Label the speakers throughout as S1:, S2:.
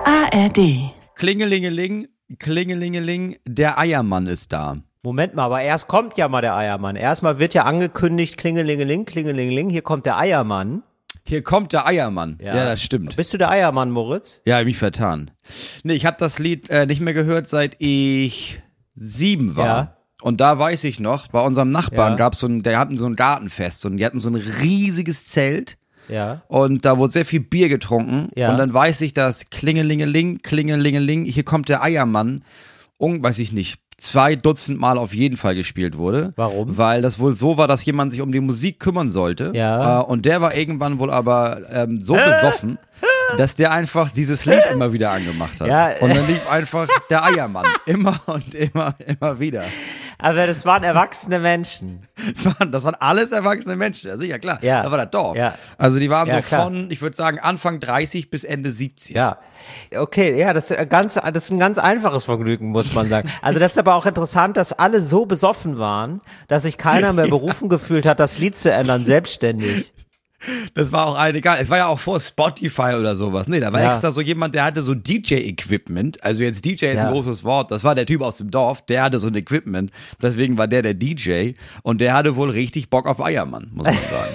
S1: ARD.
S2: Klingelingeling, Klingelingeling, der Eiermann ist da.
S3: Moment mal, aber erst kommt ja mal der Eiermann. Erstmal wird ja angekündigt, Klingelingeling, Klingelingeling, hier kommt der Eiermann.
S2: Hier kommt der Eiermann. Ja, das stimmt.
S3: Bist du der Eiermann, Moritz?
S2: Ja, hab mich vertan. Nee, ich habe das Lied nicht mehr gehört, seit ich 7 war.
S3: Ja.
S2: Und da weiß ich noch, bei unserem Nachbarn
S3: Ja.
S2: der hatten so ein Gartenfest und die hatten so ein riesiges Zelt.
S3: Ja.
S2: Und da wurde sehr viel Bier getrunken.
S3: Ja.
S2: Und dann weiß ich, dass Klingelingeling, Klingelingeling, hier kommt der Eiermann, weiß ich nicht, 2 Dutzend Mal auf jeden Fall gespielt wurde.
S3: Warum?
S2: Weil das wohl so war, dass jemand sich um die Musik kümmern sollte.
S3: Ja.
S2: Und der war irgendwann wohl aber so besoffen, dass der einfach dieses Lied immer wieder angemacht hat.
S3: Ja.
S2: Und dann lief einfach der Eiermann. Immer und immer wieder.
S3: Aber das waren erwachsene Menschen.
S2: Das waren alles erwachsene Menschen, ja sicher, klar.
S3: Ja.
S2: Da war das Dorf.
S3: Ja.
S2: Also die waren
S3: Ja,
S2: so
S3: klar.
S2: von, ich würde sagen, Anfang 30 bis Ende 70.
S3: Ja. Okay, ja, das ist ein ganz einfaches Vergnügen, muss man sagen. Also das ist aber auch interessant, dass alle so besoffen waren, dass sich keiner mehr berufen gefühlt hat, das Lied zu ändern, selbstständig.
S2: Das war auch egal. Es war ja auch vor Spotify oder sowas. Nee, da war
S3: Ja.
S2: extra so jemand, der hatte so DJ-Equipment. Also jetzt DJ ist
S3: Ja.
S2: ein großes Wort. Das war der Typ aus dem Dorf, der hatte so ein Equipment. Deswegen war der DJ. Und der hatte wohl richtig Bock auf Eiermann, muss man sagen.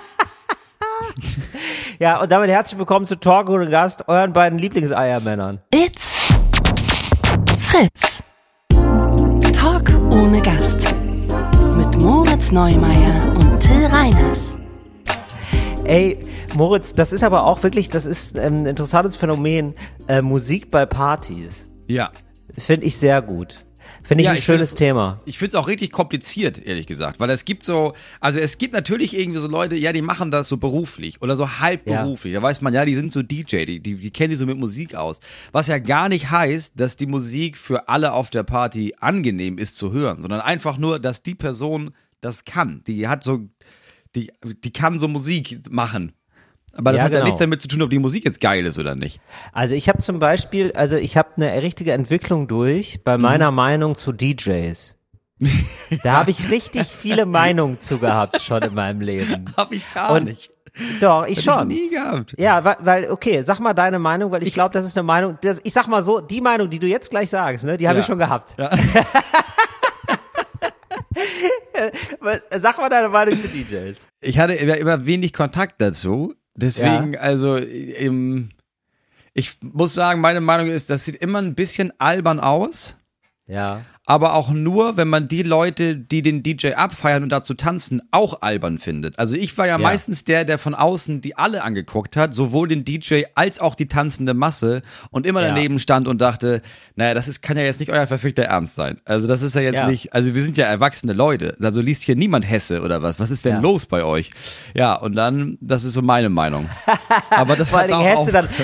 S3: Ja, und damit herzlich willkommen zu Talk ohne Gast, euren beiden Lieblingseiermännern.
S1: It's Fritz. Talk ohne Gast. Mit Moritz Neumeier und Till Reiners.
S3: Ey, Moritz, das ist aber auch wirklich, das ist ein interessantes Phänomen, Musik bei Partys.
S2: Ja.
S3: Finde ich sehr gut. Finde ich ein schönes Thema.
S2: Ich finde es auch richtig kompliziert, ehrlich gesagt, weil es gibt natürlich irgendwie so Leute, ja, die machen das so beruflich oder so halbberuflich. Da weiß man, ja, die sind so DJ, die kennen sich so mit Musik aus. Was ja gar nicht heißt, dass die Musik für alle auf der Party angenehm ist zu hören, sondern einfach nur, dass die Person das kann. Die kann so Musik machen. Aber das hat ja nichts damit zu tun, ob die Musik jetzt geil ist oder nicht.
S3: Also ich habe zum Beispiel, ich habe eine richtige Entwicklung durch bei meiner Meinung zu DJs. Da habe ich richtig viele Meinungen zu gehabt schon in meinem Leben.
S2: Hab ich gar nicht.
S3: Doch, ich
S2: Hab
S3: schon.
S2: ich nie gehabt.
S3: Ja, weil, okay, sag mal deine Meinung, weil ich glaube, das ist eine Meinung, ich sag mal so, die Meinung, die du jetzt gleich sagst, ne, die habe ich schon gehabt.
S2: Ja.
S3: Sag mal deine Meinung zu DJs.
S2: Ich hatte immer wenig Kontakt dazu. Deswegen, ich muss sagen, meine Meinung ist, das sieht immer ein bisschen albern aus,
S3: Ja.
S2: aber auch nur, wenn man die Leute, die den DJ abfeiern und dazu tanzen, auch albern findet. Also ich war ja meistens der von außen die alle angeguckt hat, sowohl den DJ als auch die tanzende Masse und immer daneben stand und dachte, naja, kann ja jetzt nicht euer verfickter Ernst sein. Also das ist ja jetzt nicht, also wir sind ja erwachsene Leute, also liest hier niemand Hesse oder was ist denn los bei euch? Ja, und dann, das ist so meine Meinung. Aber das
S3: Vor
S2: hat
S3: allen Dingen
S2: auch
S3: Hesse dann.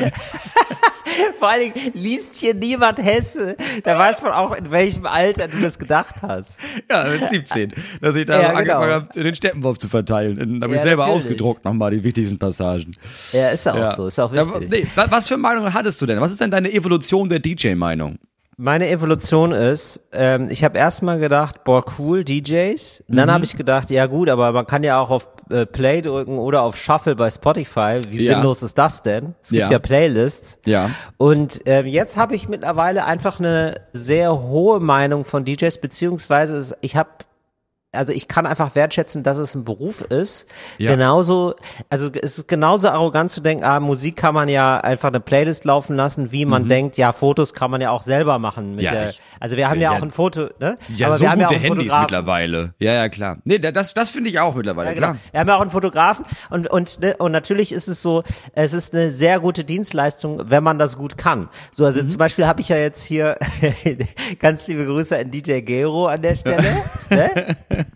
S3: Vor allen Dingen liest hier niemand Hesse. Da weiß man auch, in welchem Alter du das gedacht hast.
S2: Ja, mit 17, dass ich da angefangen habe, den Steppenwolf zu verteilen. Dann habe ich selber
S3: natürlich
S2: ausgedruckt nochmal die wichtigsten Passagen.
S3: Ja, ist auch so, ist auch wichtig.
S2: Was für Meinung hattest du denn? Was ist denn deine Evolution der DJ-Meinung?
S3: Meine Evolution ist, ich habe erstmal gedacht, boah, cool, DJs. Und dann habe ich gedacht, ja gut, aber man kann ja auch auf Play drücken oder auf Shuffle bei Spotify. Wie sinnlos ist das denn? Es gibt ja Playlists.
S2: Ja.
S3: Und jetzt habe ich mittlerweile einfach eine sehr hohe Meinung von DJs, beziehungsweise ich kann einfach wertschätzen, dass es ein Beruf ist.
S2: Ja.
S3: Genauso, also es ist genauso arrogant zu denken, Musik kann man ja einfach eine Playlist laufen lassen, wie man denkt, ja, Fotos kann man ja auch selber machen mit also wir haben ja auch ein Foto, ne?
S2: Ja,
S3: aber
S2: so
S3: wir haben
S2: gute
S3: ja auch einen
S2: Handys
S3: Fotografen.
S2: mittlerweile. Ja, klar. Nee, das finde ich auch mittlerweile,
S3: Genau.
S2: klar.
S3: Wir haben ja auch einen Fotografen und natürlich ist es so, es ist eine sehr gute Dienstleistung, wenn man das gut kann. So, also zum Beispiel habe ich ja jetzt hier ganz liebe Grüße an DJ Gero an der Stelle. Ne?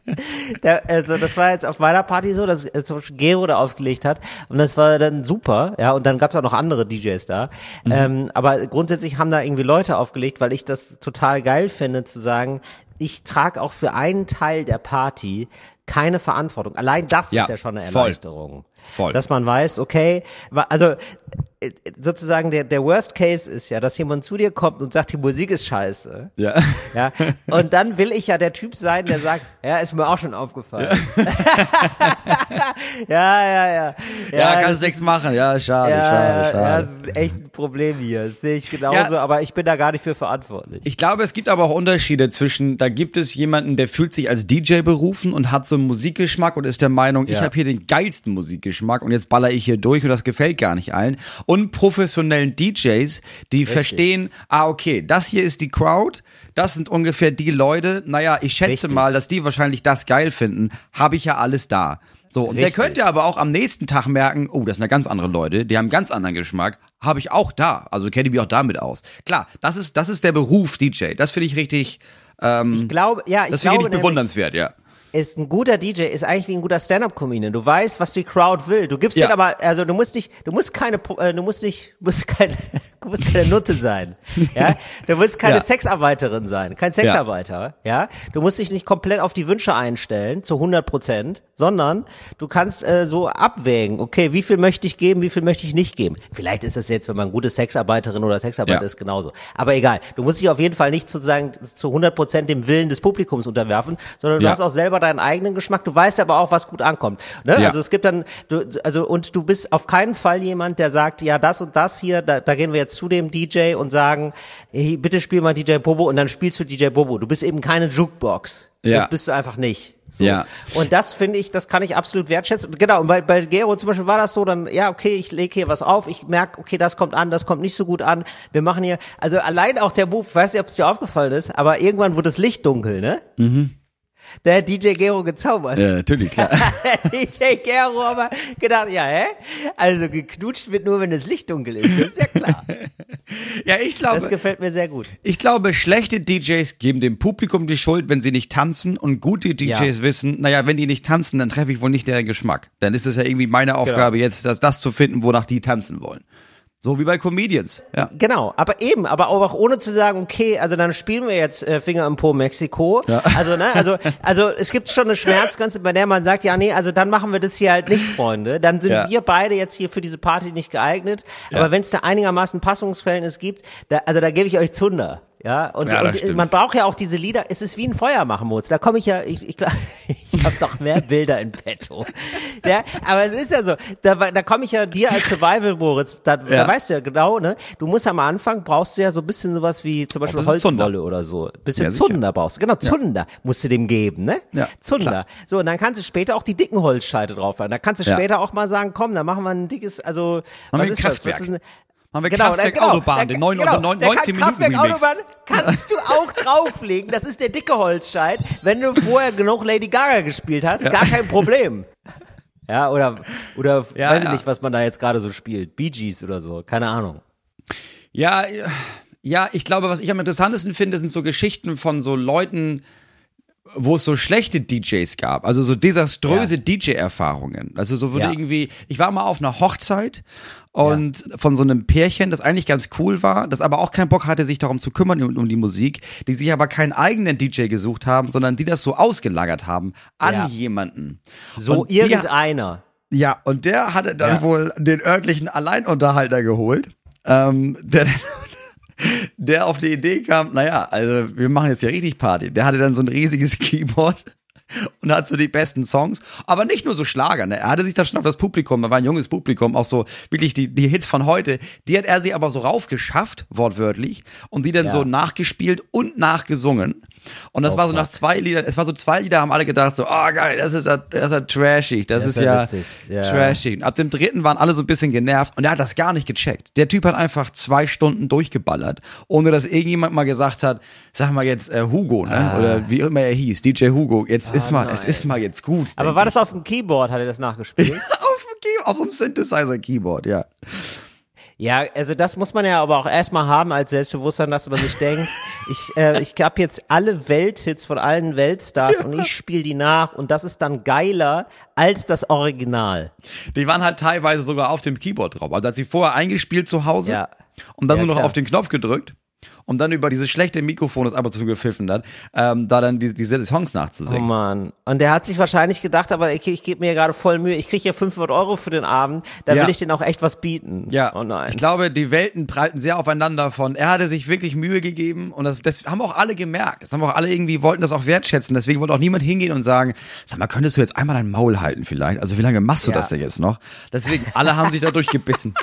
S3: Das war jetzt auf meiner Party so, dass zum Beispiel Gero da aufgelegt hat und das war dann super, ja, und dann gab es auch noch andere DJs da, aber grundsätzlich haben da irgendwie Leute aufgelegt, weil ich das total geil finde, zu sagen, ich trage auch für einen Teil der Party keine Verantwortung. Allein das ist ja schon eine Erleichterung.
S2: Voll.
S3: Dass man weiß, okay, also sozusagen der Worst Case ist ja, dass jemand zu dir kommt und sagt, die Musik ist scheiße.
S2: Ja.
S3: Ja. Und dann will ich ja der Typ sein, der sagt, ja, ist mir auch schon aufgefallen. Ja,
S2: kannst nichts machen. Ja, schade.
S3: Ja, das ist echt ein Problem hier. Das sehe ich genauso, aber ich bin da gar nicht für verantwortlich.
S2: Ich glaube, es gibt aber auch Unterschiede zwischen, da gibt es jemanden, der fühlt sich als DJ berufen und hat so einen Musikgeschmack und ist der Meinung, ich habe hier den geilsten Musikgeschmack und jetzt baller ich hier durch und das gefällt gar nicht allen. Und professionellen DJs, die verstehen, okay, das hier ist die Crowd, das sind ungefähr die Leute, naja, ich schätze mal, dass die wahrscheinlich das geil finden, habe ich ja alles da. So, und der könnte aber auch am nächsten Tag merken, oh, das sind ja ganz andere Leute, die haben einen ganz anderen Geschmack, habe ich auch da, also kenne ich mich auch damit aus. Klar, das ist der Beruf DJ, das finde ich richtig,
S3: ich glaube
S2: bewundernswert, ja.
S3: Ist ein guter DJ, ist eigentlich wie ein guter Stand-up-Comedian. Du weißt, was die Crowd will. Du gibst dir aber, also du musst keine Nutte sein. Ja? Du musst keine Sexarbeiterin sein, kein Sexarbeiter. Ja? Du musst dich nicht komplett auf die Wünsche einstellen, zu 100%, sondern du kannst so abwägen, okay, wie viel möchte ich geben, wie viel möchte ich nicht geben. Vielleicht ist das jetzt, wenn man eine gute Sexarbeiterin oder Sexarbeiter ist, genauso. Aber egal, du musst dich auf jeden Fall nicht sozusagen zu 100% dem Willen des Publikums unterwerfen, sondern du hast auch selber deinen eigenen Geschmack. Du weißt aber auch, was gut ankommt. Ne? Ja. Also es gibt dann, und du bist auf keinen Fall jemand, der sagt, ja, das und das hier, da gehen wir jetzt zu dem DJ und sagen, hey, bitte spiel mal DJ Bobo und dann spielst du DJ Bobo. Du bist eben keine Jukebox. Ja. Das bist du einfach nicht. So. Ja. Und das finde ich, das kann ich absolut wertschätzen. Genau, und bei Gero zum Beispiel war das so, dann, ja, okay, ich lege hier was auf, ich merke, okay, das kommt an, das kommt nicht so gut an. Wir machen hier, also allein auch der Move, weiß nicht, ob es dir aufgefallen ist, aber irgendwann wurde das Licht dunkel, ne? Mhm. Der hat DJ Gero gezaubert.
S2: Ja, natürlich, klar.
S3: DJ Gero aber gedacht, ja, also geknutscht wird nur, wenn das Licht dunkel ist, das ist ja klar.
S2: Ja, ich glaube.
S3: Das gefällt mir sehr gut.
S2: Ich glaube, schlechte DJs geben dem Publikum die Schuld, wenn sie nicht tanzen und gute DJs wissen, naja, wenn die nicht tanzen, dann treffe ich wohl nicht deren Geschmack. Dann ist es ja irgendwie meine Aufgabe jetzt, das zu finden, wonach die tanzen wollen. So wie bei Comedians, ja.
S3: Genau, aber auch ohne zu sagen, okay, also dann spielen wir jetzt Finger im Po Mexiko. Ja. Also es gibt schon eine Schmerzgrenze, bei der man sagt, ja, nee, also dann machen wir das hier halt nicht, Freunde. Dann sind wir beide jetzt hier für diese Party nicht geeignet. Ja. Aber wenn es da einigermaßen Passungsverhältnis gibt, da gebe ich euch Zunder. Ja, und man braucht ja auch diese Lieder, es ist wie ein Feuermachen-Mods, da komme ich ja, ich habe noch mehr Bilder in petto. Ja, aber es ist ja so, da komme ich ja dir als Survival, Moritz, da weißt du ja genau, ne, du musst am Anfang, brauchst du ja so ein bisschen sowas wie zum Beispiel Holzwolle oder so, bisschen Zunder brauchst du, genau, Zunder musst du dem geben, ne, Zunder. Klar. So, und dann kannst du später auch die dicken Holzscheite drauf haben, da kannst du später auch mal sagen, komm, dann machen wir ein dickes, also, was ist das?
S2: Haben wir Kraftwerk Autobahn, den 19 Minuten
S3: Kraftwerk Autobahn kannst du auch drauflegen. Das ist der dicke Holzscheit. Wenn du vorher genug Lady Gaga gespielt hast, gar kein Problem. Ja, oder weiß ich nicht, was man da jetzt gerade so spielt. Bee Gees oder so, keine Ahnung.
S2: Ja, ich glaube, was ich am interessantesten finde, sind so Geschichten von so Leuten, wo es so schlechte DJs gab, also so desaströse DJ-Erfahrungen. Also so würde irgendwie, ich war mal auf einer Hochzeit und von so einem Pärchen, das eigentlich ganz cool war, das aber auch keinen Bock hatte, sich darum zu kümmern, um die Musik, die sich aber keinen eigenen DJ gesucht haben, sondern die das so ausgelagert haben an jemanden.
S3: So und irgendeiner.
S2: Ja, und der hatte dann wohl den örtlichen Alleinunterhalter geholt, der auf die Idee kam, naja, also wir machen jetzt hier richtig Party. Der hatte dann so ein riesiges Keyboard und hat so die besten Songs, aber nicht nur so Schlager, ne? Er hatte sich da schon auf das Publikum, da war ein junges Publikum, auch so wirklich die Hits von heute, die hat er sich aber so raufgeschafft, wortwörtlich, und die dann so nachgespielt und nachgesungen. Und das war so nach 2 Liedern, es war so 2 Lieder, haben alle gedacht so, oh geil, das ist ja trashig, das ist ja trashig. Und ab dem 3. waren alle so ein bisschen genervt und er hat das gar nicht gecheckt. Der Typ hat einfach 2 Stunden durchgeballert, ohne dass irgendjemand mal gesagt hat, sag mal jetzt Hugo, ne? Oder wie immer er hieß, DJ Hugo, es ist mal jetzt gut.
S3: Aber war das auf dem Keyboard, hat er das nachgespielt?
S2: auf so einem Synthesizer-Keyboard, ja.
S3: Ja, also das muss man ja aber auch erstmal haben als Selbstbewusstsein, dass man sich denkt, ich habe jetzt alle Welthits von allen Weltstars und ich spiele die nach und das ist dann geiler als das Original.
S2: Die waren halt teilweise sogar auf dem Keyboard drauf. Also hat sie vorher eingespielt zu Hause und dann nur noch auf den Knopf gedrückt. um dann über diese schlechte Mikrofon, das einfach zu gepfiffen hat, da dann diese Songs
S3: Oh
S2: nachzusingen.
S3: Mann. Und der hat sich wahrscheinlich gedacht, aber okay, ich gebe mir ja gerade voll Mühe, ich kriege ja 500 € für den Abend, da will ich denen auch echt was bieten.
S2: Ja,
S3: Oh nein.
S2: ich glaube, die Welten prallten sehr aufeinander von, er hatte sich wirklich Mühe gegeben und das haben auch alle gemerkt. Das haben auch alle irgendwie, wollten das auch wertschätzen. Deswegen wollte auch niemand hingehen und sagen, sag mal, könntest du jetzt einmal dein Maul halten vielleicht? Also wie lange machst du das denn jetzt noch? Deswegen, alle haben sich da durchgebissen.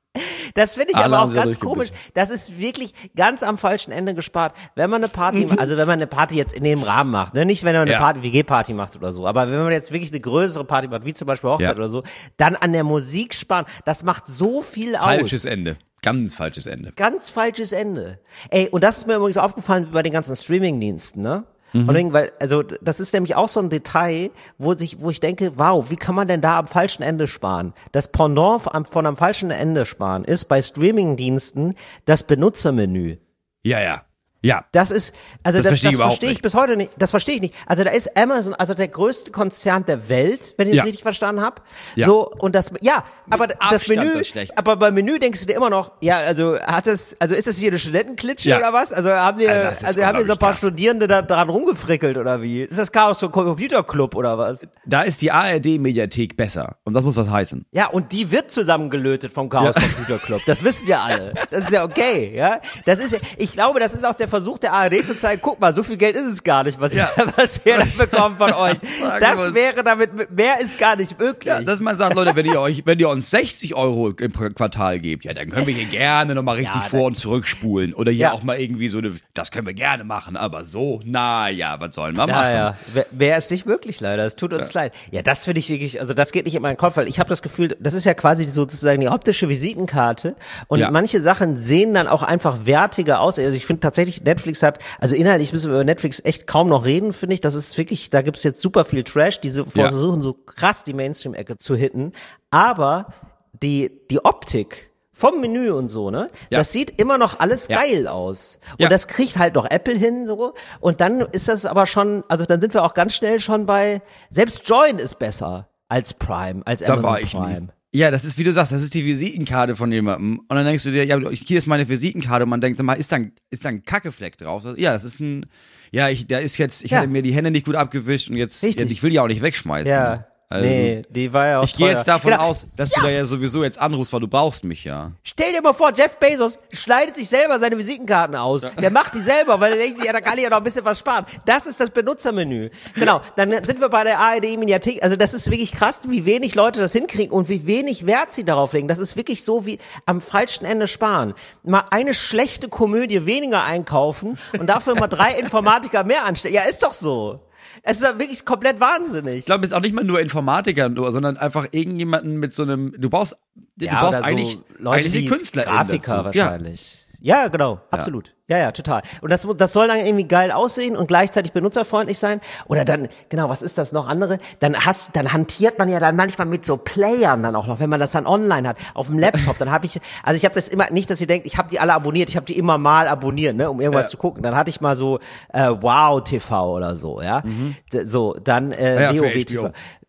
S3: Das finde ich
S2: Alle
S3: aber
S2: haben
S3: auch
S2: sie da
S3: ganz komisch.
S2: durchgebissen.
S3: Das ist wirklich ganz am falschen Ende gespart. Wenn man eine Party, also wenn man eine Party jetzt in dem Rahmen macht, ne? Nicht wenn man eine Party, WG-Party macht oder so, aber wenn man jetzt wirklich eine größere Party macht, wie zum Beispiel Hochzeit oder so, dann an der Musik sparen, das macht so viel aus.
S2: Falsches Ende. Ganz falsches Ende.
S3: Ganz falsches Ende. Ey, und das ist mir übrigens aufgefallen bei den ganzen Streaming-Diensten, ne? Und deswegen, weil, also, das ist nämlich auch so ein Detail, wo ich denke, wow, wie kann man denn da am falschen Ende sparen? Das Pendant von am falschen Ende sparen ist bei Streaming-Diensten das Benutzermenü.
S2: Ja.
S3: Das ist, also
S2: Das
S3: das
S2: verstehe ich überhaupt
S3: verstehe ich
S2: nicht.
S3: bis heute nicht. Das verstehe ich nicht. Also da ist Amazon, also der größte Konzern der Welt, wenn ich es richtig verstanden habe.
S2: Ja.
S3: So, und das, aber das
S2: Abstand
S3: Menü,
S2: das Schlechte.
S3: aber beim Menü denkst du dir immer noch, also ist das hier eine Studentenklitsche
S2: Ja.
S3: oder was? Also haben wir,
S2: das ist
S3: haben wir so ein
S2: unglaublich
S3: paar
S2: krass.
S3: Studierende da dran rumgefrickelt oder wie? Ist das Chaos so ein Computerclub oder was?
S2: Da ist die ARD-Mediathek besser. Und das muss was heißen.
S3: Ja, und die wird zusammengelötet vom Chaos Computer Club. Das wissen wir alle. Das ist ja okay, ja. Das ist ja, ich glaube, das ist auch der Versuch der ARD zu zeigen, guck mal, so viel Geld ist es gar nicht, was wir da bekommen von euch. Das wäre damit, mehr ist gar nicht möglich.
S2: Ja, dass man sagt, Leute, wenn ihr uns 60 € im Quartal gebt, ja, dann können wir hier gerne nochmal richtig vor- und zurückspulen. Oder hier auch mal irgendwie so das können wir gerne machen, aber so, naja, was sollen wir machen?
S3: Ja. Wer ist nicht möglich, leider. Es tut uns leid. Ja, das finde ich wirklich, also das geht nicht in meinen Kopf, weil ich habe das Gefühl, das ist ja quasi sozusagen die optische Visitenkarte und manche Sachen sehen dann auch einfach wertiger aus. Also ich finde tatsächlich, Netflix hat, also inhaltlich müssen wir über Netflix echt kaum noch reden, finde ich. Das ist wirklich, da gibt's jetzt super viel Trash, die versuchen so krass die Mainstream-Ecke zu hitten. Aber die Optik vom Menü und so, ne?
S2: Ja.
S3: Das sieht immer noch alles geil aus. Und das kriegt halt noch Apple hin, so. Und dann ist das aber schon, also dann sind wir auch ganz schnell schon bei, selbst Join ist besser als Prime, als
S2: Da
S3: Amazon
S2: war ich
S3: Prime.
S2: nie. Ja, das ist, wie du sagst, das ist die Visitenkarte von jemandem. Und dann denkst du dir, ja, hier ist meine Visitenkarte. Und man denkt, mal, ist da ein Kackefleck drauf? Ja, das ist ich hatte mir die Hände nicht gut abgewischt und jetzt ich will die auch nicht wegschmeißen.
S3: Ja.
S2: Also,
S3: Nee, die war ja auch
S2: ich gehe jetzt davon
S3: Genau.
S2: aus, dass du da ja sowieso jetzt anrufst, weil du brauchst mich ja.
S3: Stell dir mal vor, Jeff Bezos schneidet sich selber seine Visitenkarten aus. Der macht die selber, weil er denkt sich, ja, da kann ich ja noch ein bisschen was sparen. Das ist das Benutzermenü. Genau, dann sind wir bei der ARD-Mediathek. Also das ist wirklich krass, wie wenig Leute das hinkriegen und wie wenig Wert sie darauf legen. Das ist wirklich so wie am falschen Ende sparen. Mal eine schlechte Komödie weniger einkaufen und dafür mal 3 Informatiker mehr anstellen. Ja, ist doch so. Es ist wirklich komplett wahnsinnig.
S2: Ich glaube, es ist auch nicht mal nur Informatiker, sondern einfach irgendjemanden mit so einem, du brauchst
S3: oder
S2: eigentlich,
S3: so Leute,
S2: eigentlich die Künstler
S3: Grafiker wahrscheinlich. Ja, genau, absolut. Ja, total. Und das soll dann irgendwie geil aussehen und gleichzeitig benutzerfreundlich sein. Oder dann, genau, was ist das noch andere? Dann hantiert man ja dann manchmal mit so Playern dann auch noch, wenn man das dann online hat, auf dem Laptop. Dann habe ich das immer, nicht, dass ihr denkt, ich habe die alle abonniert, ich habe die immer mal abonniert, ne, um irgendwas zu gucken. Dann hatte ich mal so Wow TV oder so, ja. So, dann WoW TV.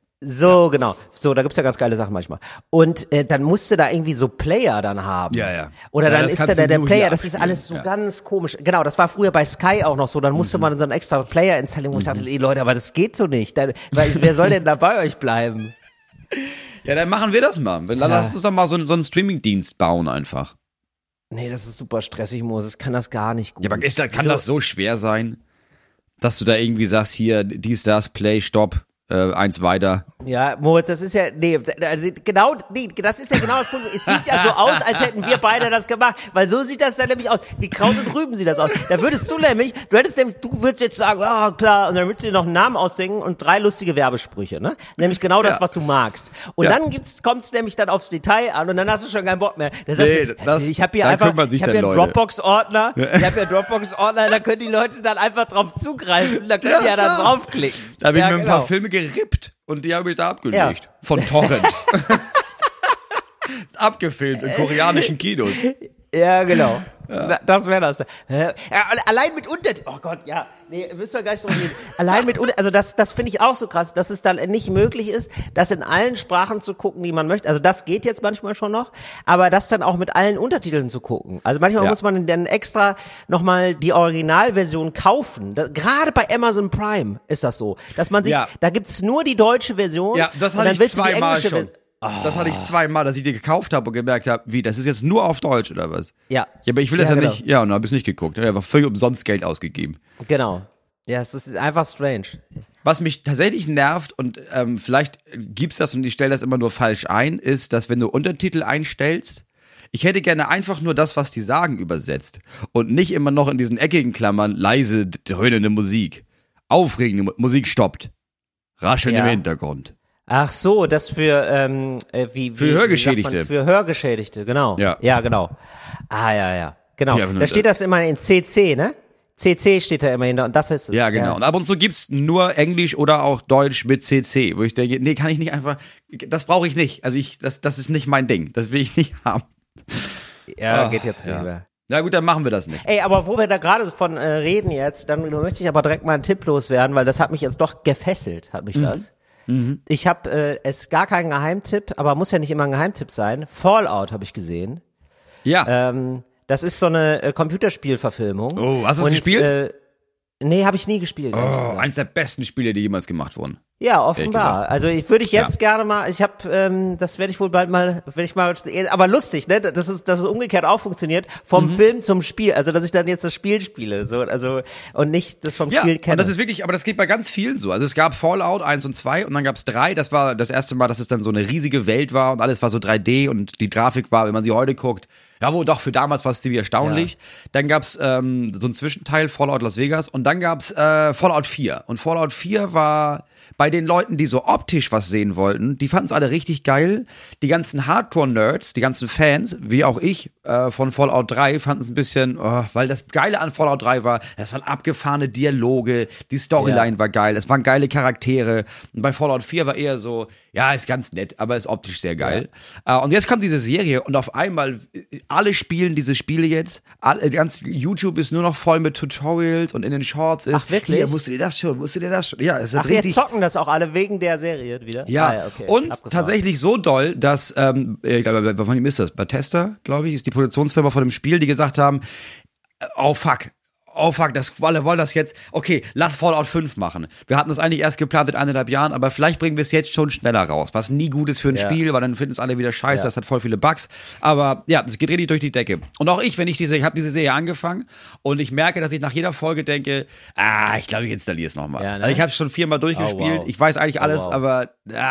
S3: So, genau. So, da gibt's ja ganz geile Sachen manchmal. Und dann musst du da irgendwie so Player dann haben.
S2: Ja.
S3: Oder
S2: Ja,
S3: dann
S2: das
S3: ist da
S2: kannst du
S3: der
S2: nur
S3: Player,
S2: hier
S3: das ist
S2: abspielen.
S3: alles so ganz komisch. Genau, das war früher bei Sky auch noch so. Dann musste man so einen extra Player installieren, wo ich dachte, ey Leute, aber das geht so nicht. Weil wer soll denn da bei euch bleiben?
S2: Ja, dann machen wir das mal. Lass uns doch mal so einen Streamingdienst bauen einfach.
S3: Nee, das ist super stressig, Moses. Ich kann das gar nicht gut.
S2: Ja, aber kann das so schwer sein, dass du da irgendwie sagst, hier, dies, das, Play, Stopp, 1 weiter.
S3: Ja, Moritz, das ist ja, das ist ja genau das Punkt. Es sieht ja so aus, als hätten wir beide das gemacht, weil so sieht das dann nämlich aus. Wie Kraut und Rüben sieht das aus. Da du würdest jetzt sagen, klar, und dann würdest du dir noch einen Namen ausdenken und 3 lustige Werbesprüche, ne? Nämlich genau das, was du magst. Und dann kommt's nämlich dann aufs Detail an und dann hast du schon keinen Bock mehr. Ich habe hier einen Dropbox-Ordner, da können die Leute dann einfach drauf zugreifen, da können die ja dann draufklicken.
S2: Da habe ich mir ein paar Filme gerippt und die habe ich da abgelegt.
S3: Ja.
S2: Von Torrent. Ist abgefilmt in koreanischen Kinos.
S3: Ja, genau. Das wäre das. Allein mit oh Gott, ja. Nee, müssen wir gar nicht drüber reden. Allein mit also das finde ich auch so krass, dass es dann nicht möglich ist, das in allen Sprachen zu gucken, die man möchte. Also das geht jetzt manchmal schon noch, aber das dann auch mit allen Untertiteln zu gucken. Also manchmal muss man dann extra nochmal die Originalversion kaufen. Gerade bei Amazon Prime ist das so, dass man sich, da gibt's nur die deutsche Version.
S2: Ja, das hatte ich zweimal schon. Das hatte ich zweimal, dass ich die gekauft habe und gemerkt habe, wie, das ist jetzt nur auf Deutsch oder was?
S3: Ja.
S2: Ja, aber ich will das ja genau. Nicht, und dann habe ich es nicht geguckt. Ich habe einfach völlig umsonst Geld ausgegeben.
S3: Genau. Ja, es ist einfach strange.
S2: Was mich tatsächlich nervt und vielleicht gibt's das und ich stelle das immer nur falsch ein, ist, dass wenn du Untertitel einstellst, ich hätte gerne einfach nur das, was die sagen, übersetzt und nicht immer noch in diesen eckigen Klammern leise dröhnende Musik. Aufregende Musik stoppt. Rascheln im Hintergrund.
S3: Ach so, das für
S2: für Hörgeschädigte.
S3: Für Hörgeschädigte, genau.
S2: Ja,
S3: genau. Ja. Genau. Da steht das immer in CC, ne? CC steht da immer hinter und das ist es.
S2: Ja, genau. Ja. Und ab und zu gibt's nur Englisch oder auch Deutsch mit CC, wo ich denke, nee, kann ich nicht einfach, das brauche ich nicht. Also das ist nicht mein Ding. Das will ich nicht haben.
S3: Ja, geht jetzt nicht mehr.
S2: Na gut, dann machen wir das nicht.
S3: Ey, aber wo wir da gerade von reden jetzt, dann möchte ich aber direkt mal einen Tipp loswerden, weil das hat mich jetzt doch gefesselt, hat mich das. Ich habe es gar keinen Geheimtipp, aber muss ja nicht immer ein Geheimtipp sein. Fallout habe ich gesehen.
S2: Ja.
S3: Das ist so eine Computerspielverfilmung.
S2: Oh, hast du es gespielt?
S3: Nee, habe ich nie gespielt.
S2: Oh, eins der besten Spiele, die jemals gemacht wurden.
S3: Ja, offenbar. Also würde ich jetzt gerne mal, das werde ich wohl bald mal, aber lustig, ne? Dass es umgekehrt auch funktioniert, vom Film zum Spiel, also dass ich dann jetzt das Spiel spiele, so, also, und nicht das vom Spiel kenne.
S2: Und das ist wirklich, aber das geht bei ganz vielen so. Also es gab Fallout 1 und 2 und dann gab's 3, das war das erste Mal, dass es dann so eine riesige Welt war und alles war so 3D und die Grafik war, wenn man sie heute guckt, ja, wohl doch, für damals war es ziemlich erstaunlich. Ja. Dann gab's so einen Zwischenteil, Fallout Las Vegas, und dann gab's Fallout 4. Und Fallout 4 war bei den Leuten, die so optisch was sehen wollten, die fanden es alle richtig geil. Die ganzen Hardcore-Nerds, die ganzen Fans, wie auch ich, von Fallout 3, fanden es ein bisschen, weil das Geile an Fallout 3 war, es waren abgefahrene Dialoge, die Storyline war geil, es waren geile Charaktere. Und bei Fallout 4 war eher so, ja, ist ganz nett, aber ist optisch sehr geil. Ja. Und jetzt kommt diese Serie und auf einmal, alle spielen diese Spiele jetzt, ganz YouTube ist nur noch voll mit Tutorials und in den Shorts ist,
S3: ach, wirklich?
S2: Hier, musst du dir das schon. Ja, es ist
S3: ach,
S2: richtig.
S3: Jetzt zocken das auch alle wegen der Serie wieder?
S2: Ja,
S3: okay.
S2: Und tatsächlich so doll, dass, ich glaube, von wem ist das? Bethesda, glaube ich, ist die Produktionsfirma von dem Spiel, die gesagt haben, oh fuck, alle wollen das jetzt, okay, lass Fallout 5 machen. Wir hatten das eigentlich erst geplant in 1,5 Jahren, aber vielleicht bringen wir es jetzt schon schneller raus, was nie gut ist für ein Spiel, weil dann finden es alle wieder scheiße, das hat voll viele Bugs, aber ja, es geht richtig durch die Decke. Und auch ich, ich habe diese Serie angefangen und ich merke, dass ich nach jeder Folge denke, ich glaube, ich installiere es nochmal. Ja, ne? Also ich habe es schon 4-mal durchgespielt, ich weiß eigentlich alles, aber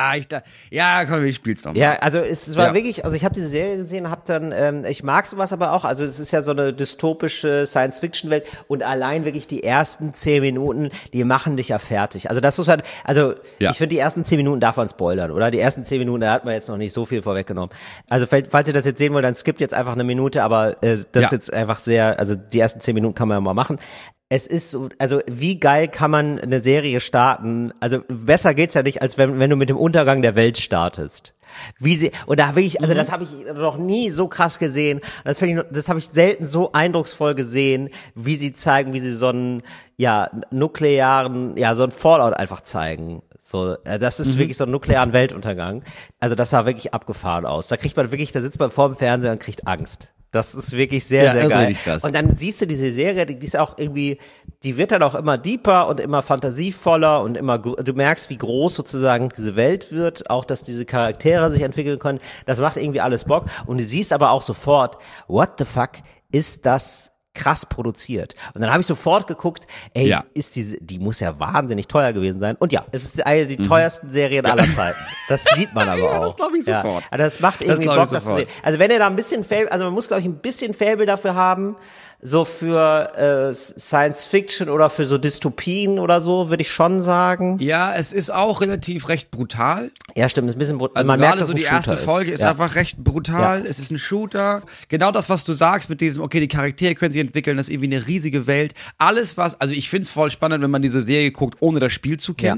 S2: komm, ich spiel's nochmal.
S3: Ja, also es war wirklich, also ich habe diese Serie gesehen, habe dann, ich mag sowas aber auch, also es ist ja so eine dystopische Science-Fiction-Welt. Und allein wirklich die ersten 10 Minuten, die machen dich ja fertig. Also das muss halt, ich finde, die ersten 10 Minuten darf man spoilern, oder? Die ersten 10 Minuten, da hat man jetzt noch nicht so viel vorweggenommen. Also falls ihr das jetzt sehen wollt, dann skippt jetzt einfach eine Minute, aber das ist jetzt einfach sehr, also die ersten 10 Minuten kann man ja mal machen. Es ist so, also wie geil kann man eine Serie starten? Also besser geht's ja nicht, als wenn du mit dem Untergang der Welt startest. Und da habe ich, also das habe ich noch nie so krass gesehen. Das habe ich selten so eindrucksvoll gesehen, wie sie zeigen, wie sie so einen, nuklearen, so einen Fallout einfach zeigen. So, das ist wirklich so ein nuklearen Weltuntergang. Also das sah wirklich abgefahren aus. Da sitzt man vor dem Fernseher und kriegt Angst. Das ist wirklich sehr, sehr geil. Krass. Und dann siehst du diese Serie, die ist auch irgendwie, die wird dann auch immer deeper und immer fantasievoller und du merkst, wie groß sozusagen diese Welt wird, auch, dass diese Charaktere sich entwickeln können. Das macht irgendwie alles Bock. Und du siehst aber auch sofort, what the fuck, ist das krass produziert. Und dann habe ich sofort geguckt, die muss ja wahnsinnig teuer gewesen sein. Und ja, es ist eine der teuersten Serien aller Zeiten. Das sieht man aber auch.
S2: Das glaube ich sofort.
S3: Also das macht irgendwie Bock, das zu sehen. Also wenn ihr da ein bisschen man muss, glaube ich, ein bisschen Faible dafür haben, so für Science Fiction oder für so Dystopien oder so, würde ich schon sagen.
S2: Ja, es ist auch relativ recht brutal.
S3: Ja, stimmt, ist ein bisschen brutal.
S2: Also man merkt, so die erste Folge ist einfach recht brutal. Ja. Es ist ein Shooter. Genau das, was du sagst mit diesem, okay, die Charaktere können sich entwickeln, das ist irgendwie eine riesige Welt. Alles also ich find's voll spannend, wenn man diese Serie guckt, ohne das Spiel zu kennen. Ja.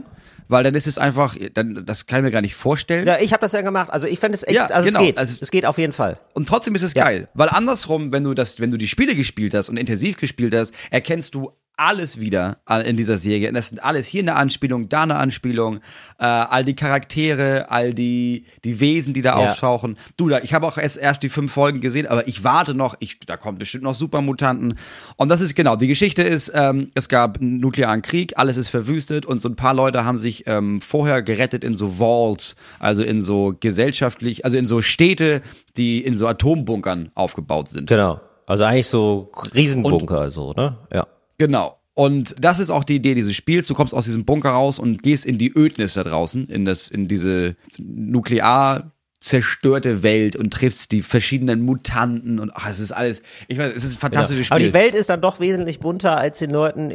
S2: weil dann ist es einfach, das kann ich mir gar nicht vorstellen.
S3: Ja, ich habe das ja gemacht. Also ich fände es echt, genau. Es geht. Es geht auf jeden Fall.
S2: Und trotzdem ist es geil, weil andersrum, wenn du die Spiele gespielt hast und intensiv gespielt hast, erkennst du alles wieder in dieser Serie. Und das sind alles hier eine Anspielung, da eine Anspielung, all die Charaktere, all die Wesen, die da auftauchen. Ich habe auch erst die 5 Folgen gesehen, aber ich warte noch, da kommt bestimmt noch Supermutanten. Und das ist genau, die Geschichte ist, es gab einen nuklearen Krieg, alles ist verwüstet und so ein paar Leute haben sich vorher gerettet in so Vaults, also in so also in so Städte, die in so Atombunkern aufgebaut sind.
S3: Genau. Also eigentlich so Riesenbunker, so, ne? Ja.
S2: Genau. Und das ist auch die Idee dieses Spiels. Du kommst aus diesem Bunker raus und gehst in die Ödnis da draußen, in diese nuklear zerstörte Welt und triffst die verschiedenen Mutanten und es ist alles, ich weiß, es ist ein fantastisches Spiel.
S3: Aber die Welt ist dann doch wesentlich bunter, als den Leuten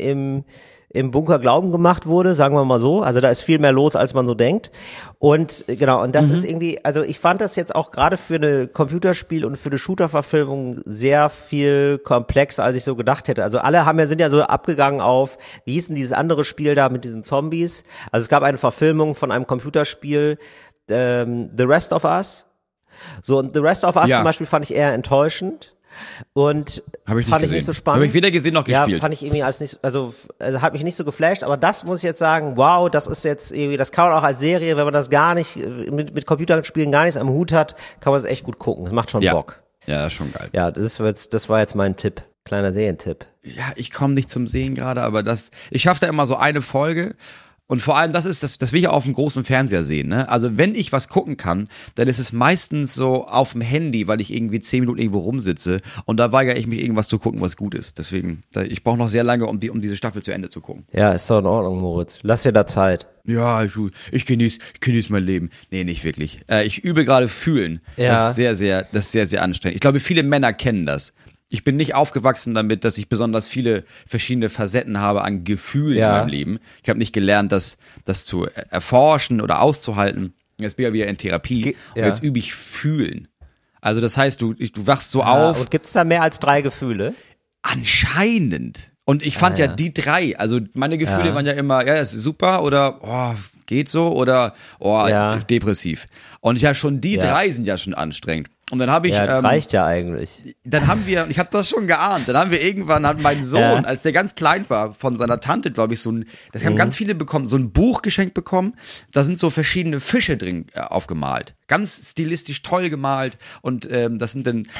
S3: im Bunker Glauben gemacht wurde, sagen wir mal so. Also da ist viel mehr los, als man so denkt. Und genau, und das ist irgendwie, also ich fand das jetzt auch gerade für eine Computerspiel und für eine Shooter-Verfilmung sehr viel komplexer, als ich so gedacht hätte. Also alle sind ja so abgegangen auf, wie hieß denn dieses andere Spiel da mit diesen Zombies? Also es gab eine Verfilmung von einem Computerspiel, The Rest of Us. So, und The Rest of Us zum Beispiel fand ich eher enttäuschend. Und fand ich nicht so spannend.
S2: Habe ich weder gesehen noch gespielt.
S3: Ja, fand ich irgendwie hat mich nicht so geflasht, aber das muss ich jetzt sagen, wow, das ist jetzt irgendwie, das kann man auch als Serie, wenn man das gar nicht, mit Computerspielen gar nichts am Hut hat, kann man es echt gut gucken. Das macht schon Bock.
S2: Ja, das ist schon geil.
S3: Ja, das war jetzt mein Tipp. Kleiner Serientipp.
S2: Ja, ich komme nicht zum Sehen gerade, aber ich schaffe da immer so eine Folge. Und vor allem, das will ich auf dem großen Fernseher sehen, ne? Also wenn ich was gucken kann, dann ist es meistens so auf dem Handy, weil ich irgendwie 10 Minuten irgendwo rumsitze und da weigere ich mich, irgendwas zu gucken, was gut ist. Deswegen, ich brauche noch sehr lange, um diese Staffel zu Ende zu gucken.
S3: Ja, ist doch in Ordnung, Moritz. Lass dir da Zeit.
S2: Ja, ich genieße mein Leben. Nee, nicht wirklich. Ich übe gerade Fühlen.
S3: Ja.
S2: Das ist sehr, sehr anstrengend. Ich glaube, viele Männer kennen das. Ich bin nicht aufgewachsen damit, dass ich besonders viele verschiedene Facetten habe an Gefühlen in meinem Leben. Ich habe nicht gelernt, das zu erforschen oder auszuhalten. Jetzt bin ich ja wieder in Therapie und jetzt übe ich Fühlen. Also das heißt, du wachst so auf.
S3: Und gibt's da mehr als 3 Gefühle?
S2: Anscheinend. Und ich fand die 3, also meine Gefühle waren ja immer, das ist super oder geht so oder depressiv. Und schon die 3 sind ja schon anstrengend. Und dann habe ich.
S3: Ja, das reicht ja eigentlich.
S2: Dann haben wir, und ich habe das schon geahnt, hat mein Sohn, als der ganz klein war, von seiner Tante, glaube ich, das haben ganz viele bekommen, so ein Buch geschenkt bekommen, da sind so verschiedene Fische drin aufgemalt. Ganz stilistisch toll gemalt und das sind dann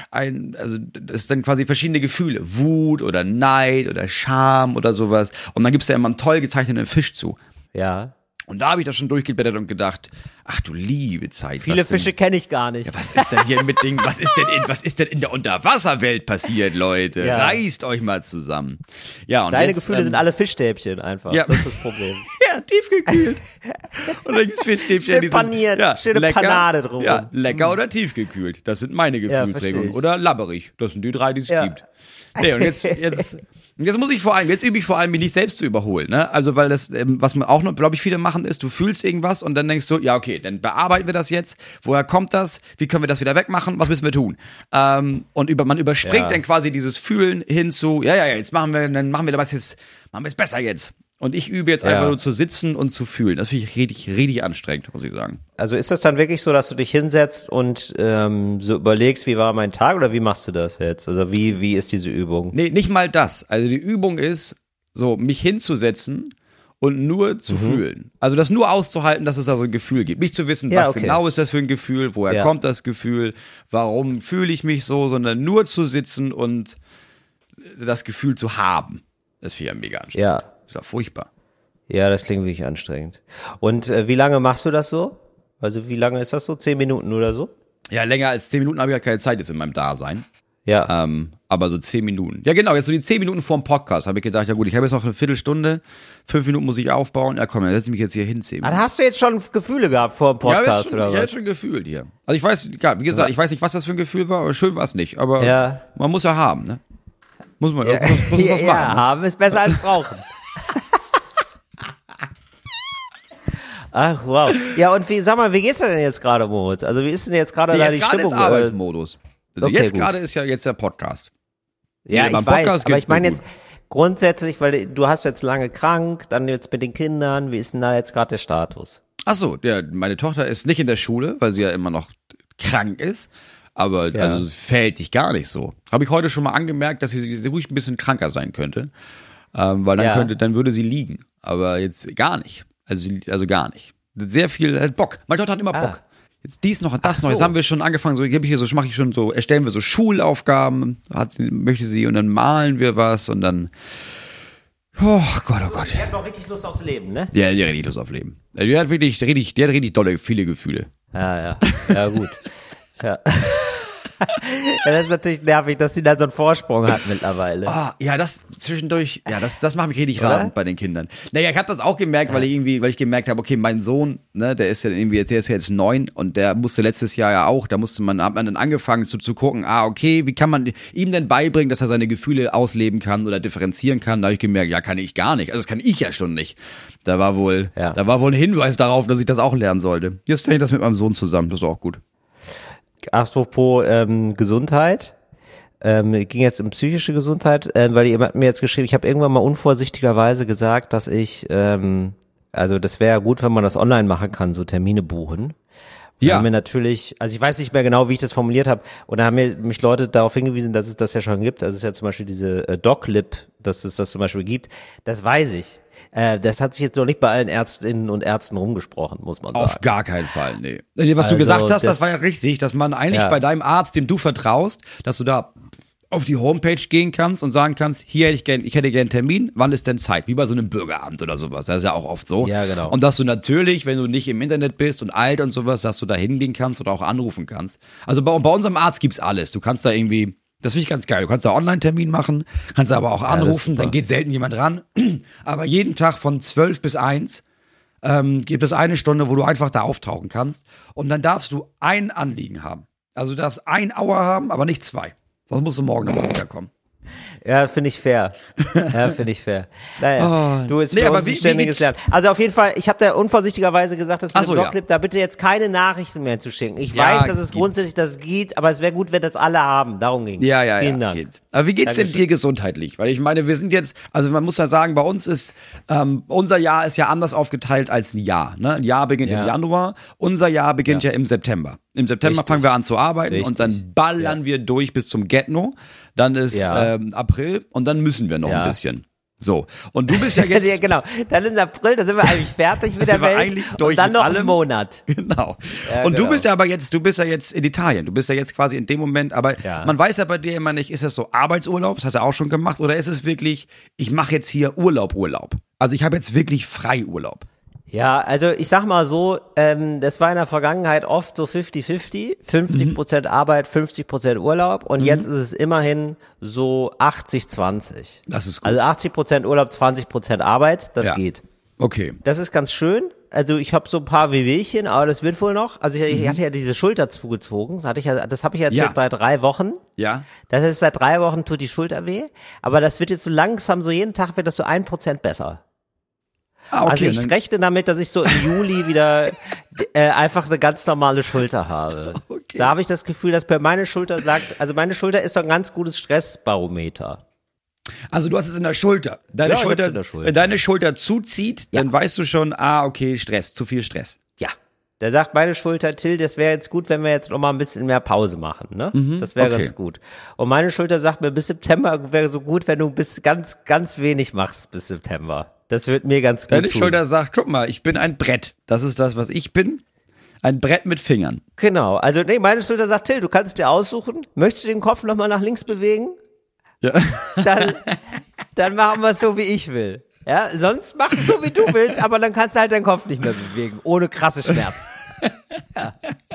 S2: das ist dann quasi verschiedene Gefühle. Wut oder Neid oder Scham oder sowas. Und dann gibt's da immer einen toll gezeichneten Fisch zu.
S3: Ja.
S2: Und da habe ich das schon durchgeblättert und gedacht, ach du liebe Zeit.
S3: Viele Fische kenne ich gar nicht.
S2: Ja, was ist denn hier mit Dingen, was ist denn in der Unterwasserwelt passiert, Leute? Ja. Reißt euch mal zusammen. Ja, und
S3: deine Gefühle sind alle Fischstäbchen einfach. Ja. Das ist das Problem.
S2: Ja, tiefgekühlt. Und dann gibt's Fischstäbchen,
S3: schön paniert, schöne lecker, Panade drum.
S2: Ja, lecker oder tiefgekühlt. Das sind meine Gefühlsregungen. Oder labberig. Das sind die 3, die es gibt. Nee, und jetzt übe ich vor allem, mich nicht selbst zu überholen, ne? Also, weil das, was man auch noch, glaube ich, viele machen, ist, du fühlst irgendwas und dann denkst du, ja, okay, dann bearbeiten wir das jetzt. Woher kommt das? Wie können wir das wieder wegmachen? Was müssen wir tun? Und man überspringt dann quasi dieses Fühlen hin zu, jetzt machen wir es besser jetzt. Und ich übe jetzt einfach nur zu sitzen und zu fühlen. Das finde ich richtig, richtig anstrengend, muss ich sagen.
S3: Also ist das dann wirklich so, dass du dich hinsetzt und so überlegst, wie war mein Tag oder wie machst du das jetzt? Also wie ist diese Übung?
S2: Nee, nicht mal das. Also die Übung ist, so mich hinzusetzen und nur zu fühlen. Also das nur auszuhalten, dass es da so ein Gefühl gibt. Nicht zu wissen, was genau ist das für ein Gefühl, woher kommt das Gefühl, warum fühle ich mich so, sondern nur zu sitzen und das Gefühl zu haben. Das finde ich ja mega anstrengend.
S3: Ja.
S2: Ist ja furchtbar.
S3: Ja, das klingt wirklich anstrengend. Und wie lange machst du das so? Also wie lange ist das so? 10 Minuten oder so?
S2: Ja, länger als 10 Minuten habe ich ja keine Zeit jetzt in meinem Dasein.
S3: Ja.
S2: Aber so 10 Minuten. Ja, genau, jetzt so die 10 Minuten vorm Podcast habe ich gedacht, ja gut, ich habe jetzt noch eine Viertelstunde, 5 Minuten muss ich aufbauen. Ja komm, dann setze ich mich jetzt hier hin. 10 Minuten.
S3: Hast du jetzt schon Gefühle gehabt vor dem Podcast oder was?
S2: Ja, jetzt schon gefühlt hier. Also ich weiß, wie gesagt, ich weiß nicht, was das für ein Gefühl war, aber schön war es nicht. Aber man muss ja haben, ne? Muss man was machen.
S3: Ja, haben ist besser als brauchen. Ach, wow. Ja, und sag mal, wie geht's dir denn jetzt gerade, Moritz? Also, wie ist denn jetzt gerade da die Stimmung?
S2: Jetzt gerade ist Arbeitsmodus. Also, okay, jetzt gerade ist ja jetzt der Podcast.
S3: Ja, ich weiß, aber ich meine jetzt, grundsätzlich, weil du hast jetzt lange krank, dann jetzt mit den Kindern, wie ist denn da jetzt gerade der Status?
S2: Ach so, ja, meine Tochter ist nicht in der Schule, weil sie ja immer noch krank ist. Aber also verhält sich gar nicht so. Habe ich heute schon mal angemerkt, dass sie ruhig ein bisschen kranker sein könnte. Weil dann würde sie liegen. Aber jetzt gar nicht. Also gar nicht. Sehr viel Bock. Meine Tochter hat immer Bock. Jetzt dies noch und das noch. Jetzt haben wir schon angefangen, erstellen wir so Schulaufgaben, möchte sie, und dann malen wir was und dann. Oh Gott, oh Gott.
S3: Die hat noch richtig Lust aufs Leben, ne?
S2: Ja, die hat richtig Lust aufs Leben. Die hat richtig dolle, viele Gefühle.
S3: Ja, gut. Ja. Ja, das ist natürlich nervig, dass sie da so einen Vorsprung hat mittlerweile.
S2: Ja, das zwischendurch, das macht mich richtig rasend bei den Kindern. Naja, ich habe das auch gemerkt, weil ich gemerkt habe, okay, mein Sohn, ne, der ist ja jetzt 9 und der musste letztes Jahr ja auch, hat man dann angefangen zu gucken, okay, wie kann man ihm denn beibringen, dass er seine Gefühle ausleben kann oder differenzieren kann? Da habe ich gemerkt, ja, kann ich gar nicht. Also das kann ich ja schon nicht. Da war wohl ein Hinweis darauf, dass ich das auch lernen sollte. Jetzt lerne ich das mit meinem Sohn zusammen, das ist auch gut.
S3: Apropos Gesundheit, ging jetzt um psychische Gesundheit, weil jemand hat mir jetzt geschrieben, ich habe irgendwann mal unvorsichtigerweise gesagt, dass ich, also das wäre ja gut, wenn man das online machen kann, so Termine buchen. Ja. Haben wir natürlich, also ich weiß nicht mehr genau, wie ich das formuliert habe, und da haben mich Leute darauf hingewiesen, dass es das ja schon gibt. Also es ist ja zum Beispiel diese DocLib, dass es das zum Beispiel gibt. Das weiß ich. Das hat sich jetzt noch nicht bei allen Ärztinnen und Ärzten rumgesprochen, muss man sagen.
S2: Auf gar keinen Fall, nee. Was du gesagt hast, das war ja richtig, dass man eigentlich bei deinem Arzt, dem du vertraust, dass du da auf die Homepage gehen kannst und sagen kannst, ich hätte gerne einen Termin, wann ist denn Zeit? Wie bei so einem Bürgeramt oder sowas. Das ist ja auch oft so. Ja, genau. Und dass du natürlich, wenn du nicht im Internet bist und alt und sowas, dass du da hingehen kannst oder auch anrufen kannst. Also bei unserem Arzt gibt's alles. Du kannst da irgendwie, das finde ich ganz geil, du kannst da Online-Termin machen, kannst da aber auch anrufen, dann geht selten jemand ran. Aber jeden Tag von 12 bis 1 gibt es eine Stunde, wo du einfach da auftauchen kannst. Und dann darfst du ein Anliegen haben. Also du darfst 1 Hour haben, aber nicht 2. Sonst musst du morgen nochmal wiederkommen.
S3: Ja, finde ich fair. Naja, du ist für uns ein ständiges Lernen. Also auf jeden Fall, ich habe da unvorsichtigerweise gesagt, dass mit dem Doclip da bitte jetzt keine Nachrichten mehr zu schicken. Ich weiß, dass es grundsätzlich das geht, aber es wäre gut, wenn das alle haben. Darum ging es.
S2: Ja. Geht's. Aber wie geht's denn dir gesundheitlich? Weil ich meine, wir sind jetzt, also man muss ja sagen, bei uns ist, unser Jahr ist ja anders aufgeteilt als ein Jahr. Ne? Ein Jahr beginnt im Januar, unser Jahr beginnt ja im September. Im September fangen wir an zu arbeiten und dann ballern wir durch bis zum Get-No. Dann ist April und dann müssen wir noch ein bisschen. So. Und du bist ja jetzt.
S3: Ja, genau. Dann ist April, da sind wir eigentlich fertig mit der Welt. Und dann noch einen Monat.
S2: Genau. Ja, und du bist ja jetzt in Italien. Du bist ja jetzt quasi in dem Moment, aber man weiß ja bei dir immer nicht, ist das so Arbeitsurlaub, das hast du auch schon gemacht, oder ist es wirklich, ich mache jetzt hier Urlaub. Also ich habe jetzt wirklich Freiurlaub.
S3: Ja, also ich sag mal so, das war in der Vergangenheit oft so 50-50, 50% Arbeit, 50% Urlaub, und jetzt ist es immerhin so 80-20. Das ist gut. Also 80% Urlaub, 20% Arbeit, das geht.
S2: Okay.
S3: Das ist ganz schön. Also ich habe so ein paar Wehwehchen, aber das wird wohl noch. Also ich hatte ja diese Schulter zugezogen, das habe ich jetzt seit 3 Wochen. Ja. Das ist seit 3 Wochen tut die Schulter weh, aber das wird jetzt so langsam, so jeden Tag wird das so 1% besser. Okay, also ich rechne damit, dass ich so im Juli wieder einfach eine ganz normale Schulter habe. Okay. Da habe ich das Gefühl, dass meine Schulter sagt, also meine Schulter ist so ein ganz gutes Stressbarometer.
S2: Also du hast es in der Schulter. Wenn deine Schulter zuzieht, dann weißt du schon, okay, Stress, zu viel Stress.
S3: Ja. Da sagt meine Schulter, Till, das wäre jetzt gut, wenn wir jetzt noch mal ein bisschen mehr Pause machen, ne? Das wäre ganz gut. Und meine Schulter sagt mir, bis September wäre so gut, wenn du bis ganz, ganz wenig machst bis September. Das wird mir ganz gut
S2: Deine Schulter sagt, guck mal, ich bin ein Brett. Das ist das, was ich bin. Ein Brett mit Fingern.
S3: Genau. Also meine Schulter sagt, Till, du kannst dir aussuchen. Möchtest du den Kopf noch mal nach links bewegen? Ja. Dann machen wir es so, wie ich will. Ja, sonst mach es so, wie du willst, aber dann kannst du halt deinen Kopf nicht mehr bewegen, ohne krasse Schmerzen. Ja.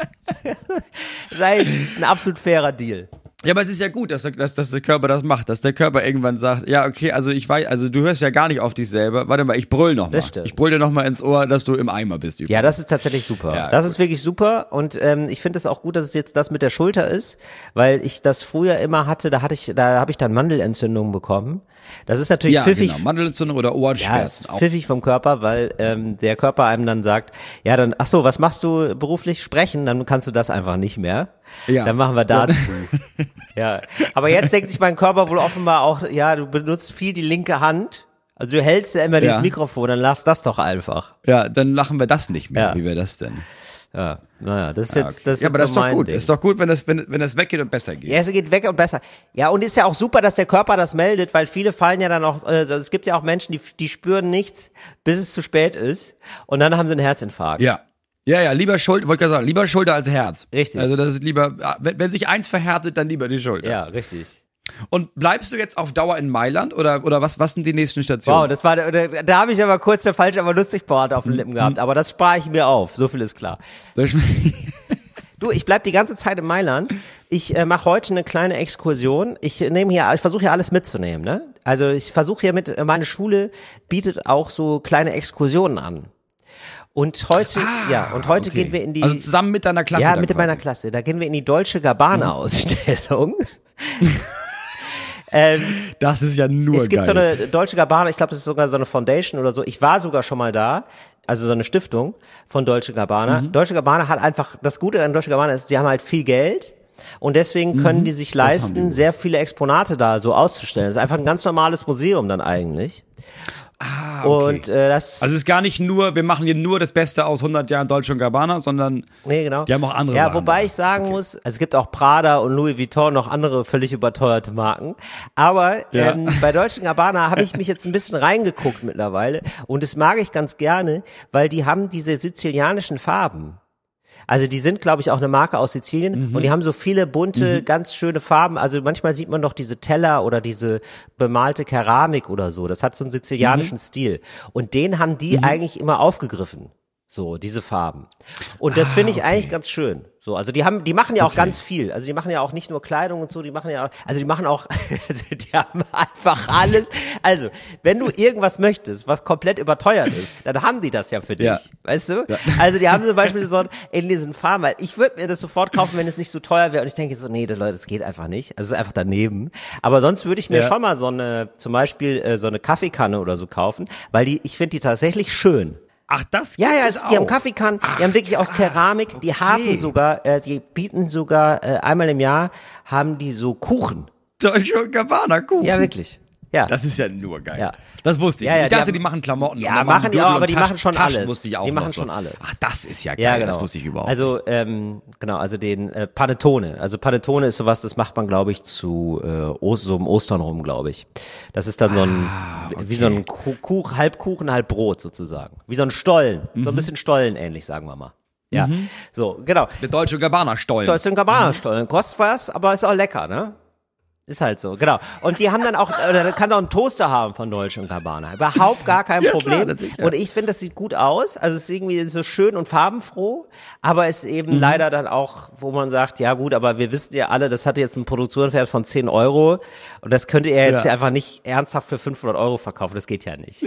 S3: Sei ein absolut fairer Deal.
S2: Ja, aber es ist ja gut, dass der Körper das macht, dass der Körper irgendwann sagt, ja, okay, also du hörst ja gar nicht auf dich selber. Warte mal, ich brüll noch mal. Ich brüll dir noch mal ins Ohr, dass du im Eimer bist. Übrigens.
S3: Ja, das ist tatsächlich super. Ja, das ist wirklich super, und ich finde es auch gut, dass es jetzt das mit der Schulter ist, weil ich das früher immer hatte, da habe ich dann Mandelentzündungen bekommen. Das ist natürlich pfiffig. Genau,
S2: Mandelentzündung oder Ohrenschmerzen.
S3: Ja, ist pfiffig vom Körper, weil der Körper einem dann sagt, ja, dann, ach so, was machst du beruflich? Sprechen, dann kannst du das einfach nicht mehr.
S2: Ja.
S3: Dann machen wir dazu. Ja. Aber jetzt denkt sich mein Körper wohl offenbar auch, ja, du benutzt viel die linke Hand. Also du hältst ja immer dieses Mikrofon, dann lass das doch einfach.
S2: Ja, dann machen wir das nicht mehr. Wie wäre das denn?
S3: Ja, naja, das ist jetzt, das ist
S2: ja, aber
S3: jetzt
S2: das ist
S3: so
S2: doch
S3: mein
S2: gut.
S3: Ding.
S2: Ist doch gut, wenn das weggeht und besser geht.
S3: Ja, es geht weg und besser. Ja, und ist ja auch super, dass der Körper das meldet, weil viele fallen ja dann auch, es gibt ja auch Menschen, die spüren nichts, bis es zu spät ist und dann haben sie einen Herzinfarkt.
S2: Ja. Ja, lieber Schulter, wollte ich gerade sagen, lieber Schulter als Herz.
S3: Richtig.
S2: Also das ist lieber, wenn sich eins verhärtet, dann lieber die Schulter.
S3: Ja, richtig.
S2: Und bleibst du jetzt auf Dauer in Mailand oder was sind die nächsten Stationen?
S3: Wow, das war, da habe ich aber kurz der falsche, aber lustig Part auf den Lippen gehabt, aber das spare ich mir auf, so viel ist klar. Du, ich bleib die ganze Zeit in Mailand. Ich mache heute eine kleine Exkursion. Ich versuche hier alles mitzunehmen, ne? Also ich versuche hier meine Schule bietet auch so kleine Exkursionen an. Und heute,
S2: okay.
S3: gehen wir in die.
S2: Also zusammen mit deiner Klasse.
S3: Ja, mit meiner Klasse. Da gehen wir in die Dolce Gabbana Ausstellung.
S2: Das ist ja nur geil.
S3: Es gibt so eine Dolce Gabbana, ich glaube, das ist sogar so eine Foundation oder so. Ich war sogar schon mal da, also so eine Stiftung von Dolce Gabbana. Dolce Gabbana hat einfach, das Gute an Dolce Gabbana ist, die haben halt viel Geld und deswegen können die sich leisten, sehr viele Exponate da so auszustellen. Das ist einfach ein ganz normales Museum dann eigentlich.
S2: Okay.
S3: Und das
S2: also es ist gar nicht nur, wir machen hier nur das Beste aus 100 Jahren Dolce & Gabbana, sondern
S3: nee, genau.
S2: die haben auch andere
S3: Ja,
S2: Sachen.
S3: wobei ich sagen muss, also es gibt auch Prada und Louis Vuitton, noch andere völlig überteuerte Marken. Aber bei Dolce & Gabbana habe ich mich jetzt ein bisschen reingeguckt mittlerweile und das mag ich ganz gerne, weil die haben diese sizilianischen Farben. Also die sind, glaube ich, auch eine Marke aus Sizilien und die haben so viele bunte, ganz schöne Farben. Also manchmal sieht man doch diese Teller oder diese bemalte Keramik oder so. Das hat so einen sizilianischen Stil. Und den haben die eigentlich immer aufgegriffen. So, diese Farben. Und das finde ich eigentlich ganz schön. So, also die machen ja auch ganz viel. Also die machen ja auch nicht nur Kleidung und so, die machen auch, die haben einfach alles. Also, wenn du irgendwas möchtest, was komplett überteuert ist, dann haben die das ja für dich.
S2: Ja.
S3: Weißt du?
S2: Ja.
S3: Also die haben zum Beispiel so in diesen Farben, weil ich würde mir das sofort kaufen, wenn es nicht so teuer wäre. Und ich denke so, nee, Leute, das geht einfach nicht. Also es ist einfach daneben. Aber sonst würde ich mir schon mal zum Beispiel so eine Kaffeekanne oder so kaufen, weil ich finde die tatsächlich schön.
S2: Ach, das
S3: Ja,
S2: gibt es
S3: die haben
S2: auch.
S3: Kaffeekannen, die haben wirklich auch Keramik, die haben sogar, die bieten sogar einmal im Jahr, haben die so Kuchen.
S2: Dolce & Gabbana Kuchen.
S3: Ja, wirklich. Ja.
S2: Das ist ja nur geil.
S3: Ja.
S2: Das wusste ich.
S3: Ja, ja,
S2: Ich dachte,
S3: die
S2: die machen Klamotten.
S3: Ja,
S2: und dann
S3: machen die
S2: Gürtel
S3: auch, aber
S2: und
S3: die machen schon
S2: Taschen
S3: alles.
S2: Wusste ich auch
S3: Die machen
S2: noch so.
S3: schon alles.
S2: Ach, das ist ja geil.
S3: Ja, genau.
S2: Das wusste ich überhaupt nicht.
S3: Also, genau, also den Panettone. Also Panettone ist sowas, das macht man, glaube ich, zu so um Ostern rum, glaube ich. Das ist dann so ein, wie so ein Halbkuchen, halb Brot sozusagen. Wie so ein Stollen. So ein bisschen Stollen ähnlich, sagen wir mal. Ja, so, genau.
S2: Der Dolce & Gabbana Stollen.
S3: Dolce & Gabbana Stollen. Kostet was, aber ist auch lecker, ne? Ist halt so, genau. Und die haben dann auch, oder kannst auch einen Toaster haben von Dolce & Gabbana. Überhaupt gar kein Problem.
S2: Klar, sicher.
S3: Und ich finde, das sieht gut aus. Also es ist irgendwie so schön und farbenfroh, aber es ist eben leider dann auch, wo man sagt, ja gut, aber wir wissen ja alle, das hatte jetzt einen Produktionswert von 10 Euro und das könnt ihr jetzt einfach nicht ernsthaft für 500 Euro verkaufen. Das geht ja nicht.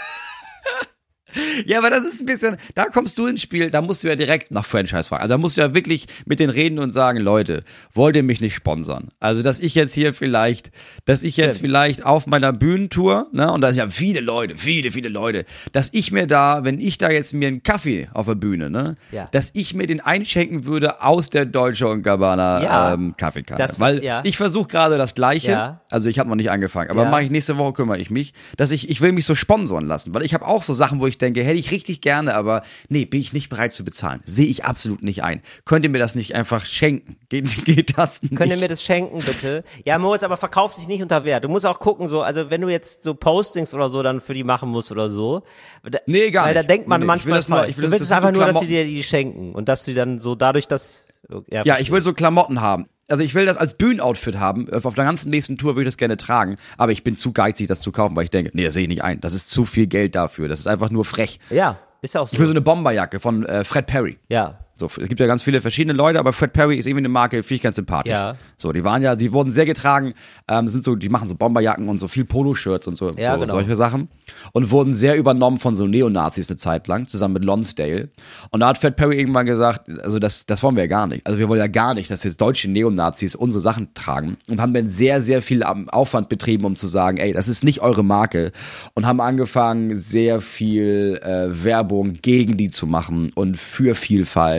S2: Ja, aber das ist ein bisschen, da kommst du ins Spiel, da musst du ja direkt nach Franchise fragen. Also da musst du ja wirklich mit denen reden und sagen, Leute, wollt ihr mich nicht sponsern? Also, dass ich jetzt vielleicht auf meiner Bühnentour, ne, und da sind ja viele Leute, dass ich mir da, wenn ich da jetzt mir einen Kaffee auf der Bühne, ne, dass ich mir den einschenken würde aus der Dolce & Gabbana Kaffeekanne. Weil ich versuche gerade das Gleiche, also ich habe noch nicht angefangen, aber mache ich nächste Woche, kümmere ich mich, dass ich will mich so sponsoren lassen, weil ich habe auch so Sachen, wo ich denke, hätte ich richtig gerne, aber nee, bin ich nicht bereit zu bezahlen. Sehe ich absolut nicht ein. Könnt ihr mir das nicht einfach schenken? Geht das nicht?
S3: Könnt ihr mir das schenken, bitte? Ja, Moritz, aber verkauf dich nicht unter Wert. Du musst auch gucken, so, also wenn du jetzt so Postings oder so dann für die machen musst oder so.
S2: Nee, gar nicht.
S3: Weil da denkt man manchmal, du willst es einfach nur, dass sie dir die schenken und dass sie dann so dadurch das,
S2: ja, ich will so Klamotten haben. Also ich will das als Bühnenoutfit haben. Auf der ganzen nächsten Tour würde ich das gerne tragen. Aber ich bin zu geizig, das zu kaufen, weil ich denke, nee, das sehe ich nicht ein. Das ist zu viel Geld dafür. Das ist einfach nur frech.
S3: Ja, ist ja auch so.
S2: Ich will so eine Bomberjacke von Fred Perry.
S3: Ja.
S2: So, es gibt ja ganz viele verschiedene Leute, aber Fred Perry ist irgendwie eine Marke, finde ich ganz sympathisch.
S3: Ja.
S2: So, die wurden sehr getragen, die machen so Bomberjacken und so viel Poloshirts und so,
S3: genau.
S2: Solche Sachen. Und wurden sehr übernommen von so Neonazis eine Zeit lang, zusammen mit Lonsdale. Und da hat Fred Perry irgendwann gesagt, also das wollen wir ja gar nicht. Also wir wollen ja gar nicht, dass jetzt deutsche Neonazis unsere Sachen tragen. Und haben dann sehr, sehr viel Aufwand betrieben, um zu sagen, ey, das ist nicht eure Marke. Und haben angefangen, sehr viel Werbung gegen die zu machen und für Vielfalt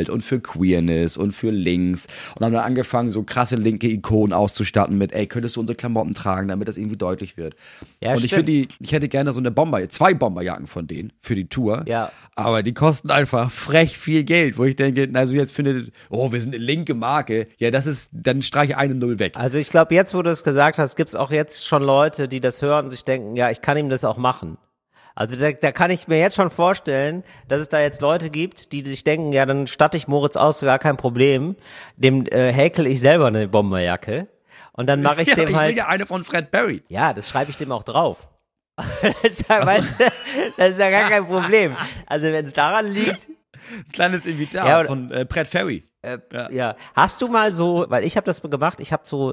S2: Vielfalt und für Queerness und für Links und haben dann angefangen, so krasse linke Ikonen auszustatten mit, ey, könntest du unsere Klamotten tragen, damit das irgendwie deutlich wird.
S3: Ja,
S2: und ich hätte gerne so eine zwei Bomberjacken von denen für die Tour.
S3: Ja.
S2: Aber die kosten einfach frech viel Geld, wo ich denke, also jetzt findet, wir sind eine linke Marke. Ja, dann streiche eine Null weg.
S3: Also ich glaube, jetzt, wo du es gesagt hast, gibt's auch jetzt schon Leute, die das hören und sich denken, ja, ich kann ihm das auch machen. Also da kann ich mir jetzt schon vorstellen, dass es da jetzt Leute gibt, die sich denken, ja, dann statte ich Moritz aus, gar kein Problem. Dem häkel ich selber eine Bomberjacke. Und dann mache ich dem
S2: ich
S3: halt.
S2: will ja eine von Fred Perry.
S3: Ja, das schreibe ich dem auch drauf. Das ist ja, weißt du, das ist ja gar kein Problem. Also wenn es daran liegt.
S2: Ein kleines Invitat
S3: Ja,
S2: von Fred Perry.
S3: Ja. Hast du mal so, weil ich habe das gemacht, ich habe so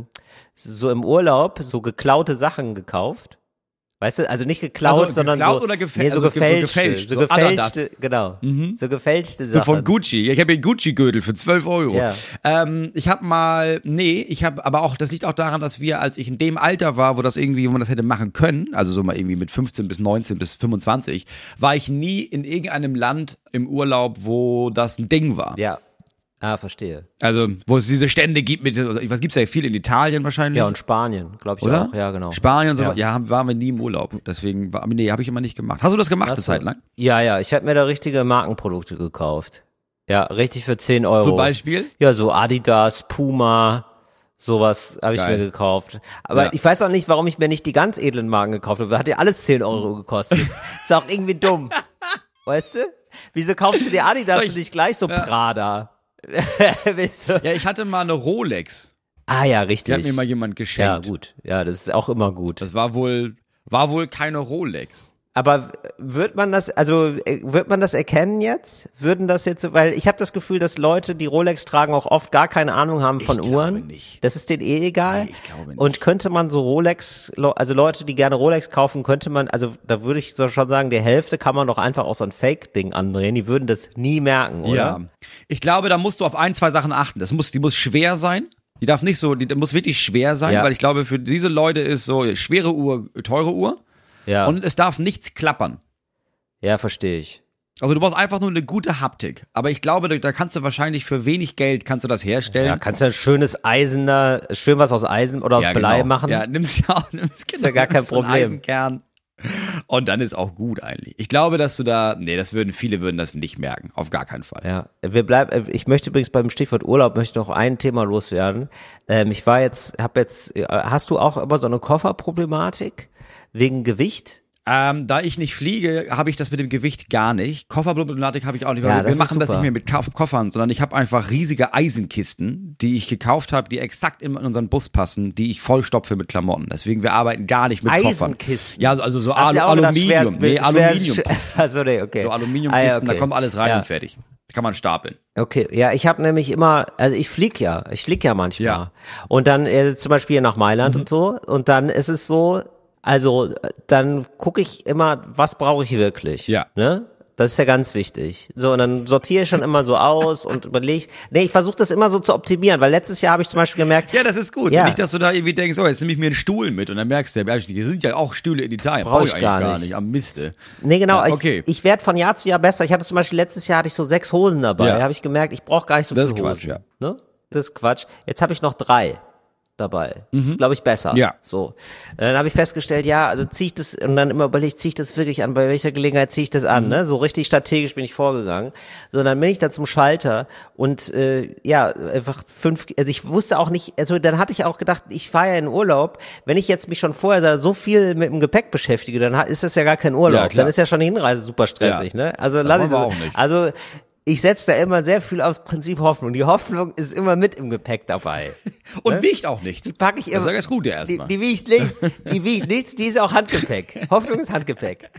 S3: im Urlaub so geklaute Sachen gekauft. Weißt du, also nicht geklaut,
S2: Also
S3: sondern
S2: geklaut
S3: so,
S2: oder
S3: so gefälschte,
S2: so Adadas.
S3: genau, so gefälschte
S2: So
S3: Sachen.
S2: von Gucci. Ich habe hier Gucci-Gürtel für 12 Euro.
S3: Ja.
S2: Ich habe aber auch, das liegt auch daran, dass wir, als ich in dem Alter war, wo man das hätte machen können, also so mal irgendwie mit 15 bis 19 bis 25, war ich nie in irgendeinem Land im Urlaub, wo das ein Ding war.
S3: Ja. Ah, verstehe.
S2: Also, wo es diese Stände gibt was gibt's ja viel in Italien wahrscheinlich?
S3: Ja, und Spanien, glaube ich
S2: oder?
S3: auch. Ja, genau.
S2: Spanien und so,
S3: Ja.
S2: waren wir nie im Urlaub. Deswegen, habe ich immer nicht gemacht. Hast du das gemacht eine Zeit lang?
S3: Ja, ich habe mir da richtige Markenprodukte gekauft. Ja, richtig für 10 Euro.
S2: Zum Beispiel?
S3: Ja, so Adidas, Puma, sowas habe ich
S2: Geil.
S3: mir gekauft. Aber
S2: Ja.
S3: ich weiß auch nicht, warum ich mir nicht die ganz edlen Marken gekauft habe. Hat ja alles 10 Euro gekostet. Ist auch irgendwie dumm. Weißt du? Wieso kaufst du dir Adidas und nicht gleich so Prada?
S2: Ja, ich hatte mal eine Rolex.
S3: Ah ja,
S2: Die
S3: richtig.
S2: hat mir mal jemand geschenkt.
S3: Ja, gut. Ja, das ist auch immer gut.
S2: Das war wohl keine Rolex.
S3: Aber wird man das erkennen jetzt? Würden das jetzt so, weil ich habe das Gefühl, dass Leute, die Rolex tragen, auch oft gar keine Ahnung haben von Uhren.
S2: glaube nicht.
S3: Das ist denen egal.
S2: Nee, ich glaube nicht.
S3: Und könnte man so also Leute, die gerne Rolex kaufen, also da würde ich so schon sagen, die Hälfte kann man doch einfach auch so ein Fake-Ding andrehen. Die würden das nie merken, oder?
S2: Ja. Ich glaube, da musst du auf 2 Sachen achten. Die muss schwer sein. Die muss wirklich schwer sein,
S3: Ja.
S2: weil ich glaube, für diese Leute ist so schwere Uhr, teure Uhr.
S3: Ja,
S2: Und es darf nichts klappern.
S3: ja, verstehe ich.
S2: Also du brauchst einfach nur eine gute Haptik. Aber ich glaube, da kannst du wahrscheinlich für wenig Geld kannst du das herstellen.
S3: Ja, kannst du ein schön was aus Eisen oder aus Blei
S2: genau.
S3: machen?
S2: Ja, nimmst
S3: ja gar kein
S2: so einen
S3: Problem.
S2: Eisenkern. Und dann ist auch gut eigentlich. Ich glaube, viele würden das nicht merken. Auf gar keinen Fall.
S3: Ja, ich möchte übrigens beim Stichwort Urlaub noch ein Thema loswerden. Hast du auch immer so eine Kofferproblematik wegen Gewicht?
S2: Da ich nicht fliege, habe ich das mit dem Gewicht gar nicht. Kofferproblematik habe ich auch nicht.
S3: Ja,
S2: Weil wir
S3: das
S2: machen
S3: ist
S2: das
S3: super.
S2: nicht mehr mit Koffern, sondern ich habe einfach riesige Eisenkisten, die ich gekauft habe, die exakt in unseren Bus passen, die ich vollstopfe mit Klamotten. Deswegen, wir arbeiten gar nicht mit Koffern.
S3: Eisenkisten?
S2: Ja, also so
S3: Hast du auch gedacht,
S2: Aluminium.
S3: Aluminium.
S2: Also
S3: Okay.
S2: so Aluminiumkisten,
S3: okay.
S2: da kommt alles rein
S3: Ja.
S2: und fertig. Das kann man stapeln.
S3: Okay, ja, ich habe nämlich immer, also ich flieg ja manchmal.
S2: Ja.
S3: Und dann zum Beispiel hier nach Mailand und so, und dann ist es so, also dann gucke ich immer, was brauche ich wirklich.
S2: Ja.
S3: Ne? Das ist ja ganz wichtig. So, und dann sortiere ich schon immer so aus und überlege, ich versuche das immer so zu optimieren, weil letztes Jahr habe ich zum Beispiel gemerkt,
S2: Ja, das ist gut.
S3: Ja.
S2: Nicht, dass du da irgendwie denkst, jetzt nehme ich mir einen Stuhl mit und dann merkst du, hier sind ja auch Stühle in Italien.
S3: Brauch ich
S2: eigentlich
S3: gar nicht.
S2: Am Miste.
S3: nee genau,
S2: Ja, okay.
S3: ich werde von Jahr zu Jahr besser. Ich hatte zum Beispiel letztes Jahr hatte ich so 6 Hosen dabei.
S2: Ja.
S3: Da habe ich gemerkt, ich brauche gar nicht so
S2: Das
S3: viele
S2: ist Quatsch,
S3: Hosen.
S2: ja.
S3: Ne? Das ist Quatsch. Jetzt habe ich noch 3 dabei. Das ist, glaube ich, besser.
S2: Ja.
S3: So. Dann habe ich festgestellt, ja, also ziehe ich das, und dann immer überlegt, ziehe ich das wirklich an, bei welcher Gelegenheit ziehe ich das an, ne? So richtig strategisch bin ich vorgegangen. So, dann bin ich da zum Schalter und einfach also ich wusste auch nicht, also dann hatte ich auch gedacht, ich fahre ja in Urlaub, wenn ich jetzt mich schon vorher so viel mit dem Gepäck beschäftige, dann ist das ja gar kein Urlaub.
S2: Ja, klar.
S3: Dann ist ja schon die Hinreise super stressig,
S2: Ja.
S3: ne? Also
S2: Das
S3: lass ich
S2: wollen wir
S3: das.
S2: auch nicht.
S3: Also ich setze da immer sehr viel aufs Prinzip Hoffnung. Die Hoffnung ist immer mit im Gepäck dabei.
S2: Und wiegt auch nichts.
S3: Die packe ich immer.
S2: Das ist ja das Gute erstmal.
S3: Die wiegt nichts, die ist auch Handgepäck. Hoffnung ist Handgepäck.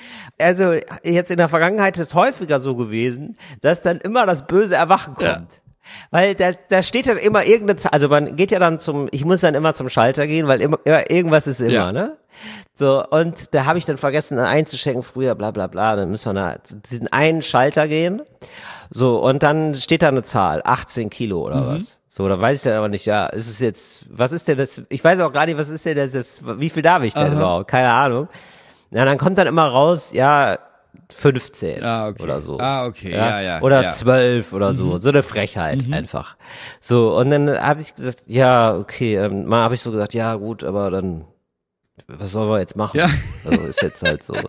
S3: Also jetzt in der Vergangenheit ist es häufiger so gewesen, dass dann immer das böse Erwachen kommt.
S2: Ja.
S3: Weil da steht dann immer irgendeine Zahl, also man geht ja dann ich muss dann immer zum Schalter gehen, weil immer irgendwas ist immer,
S2: Ja.
S3: ne? So, und da habe ich dann vergessen einzuschenken früher, bla bla bla, dann müssen wir diesen einen Schalter gehen. So, und dann steht da eine Zahl, 18 Kilo oder was. So, da weiß ich dann aber nicht, ja, ist es jetzt, was ist denn das, ich weiß auch gar nicht, was ist denn das, wie viel darf ich denn überhaupt? Keine Ahnung. Ja, dann kommt dann immer raus, ja, 15
S2: okay.
S3: oder so.
S2: Okay, ja.
S3: Oder 12 oder so. So eine Frechheit einfach. So, und dann habe ich gesagt, ja, okay, mal habe ich so gesagt, ja gut, aber dann, was sollen wir jetzt machen?
S2: Ja.
S3: Also ist jetzt halt so.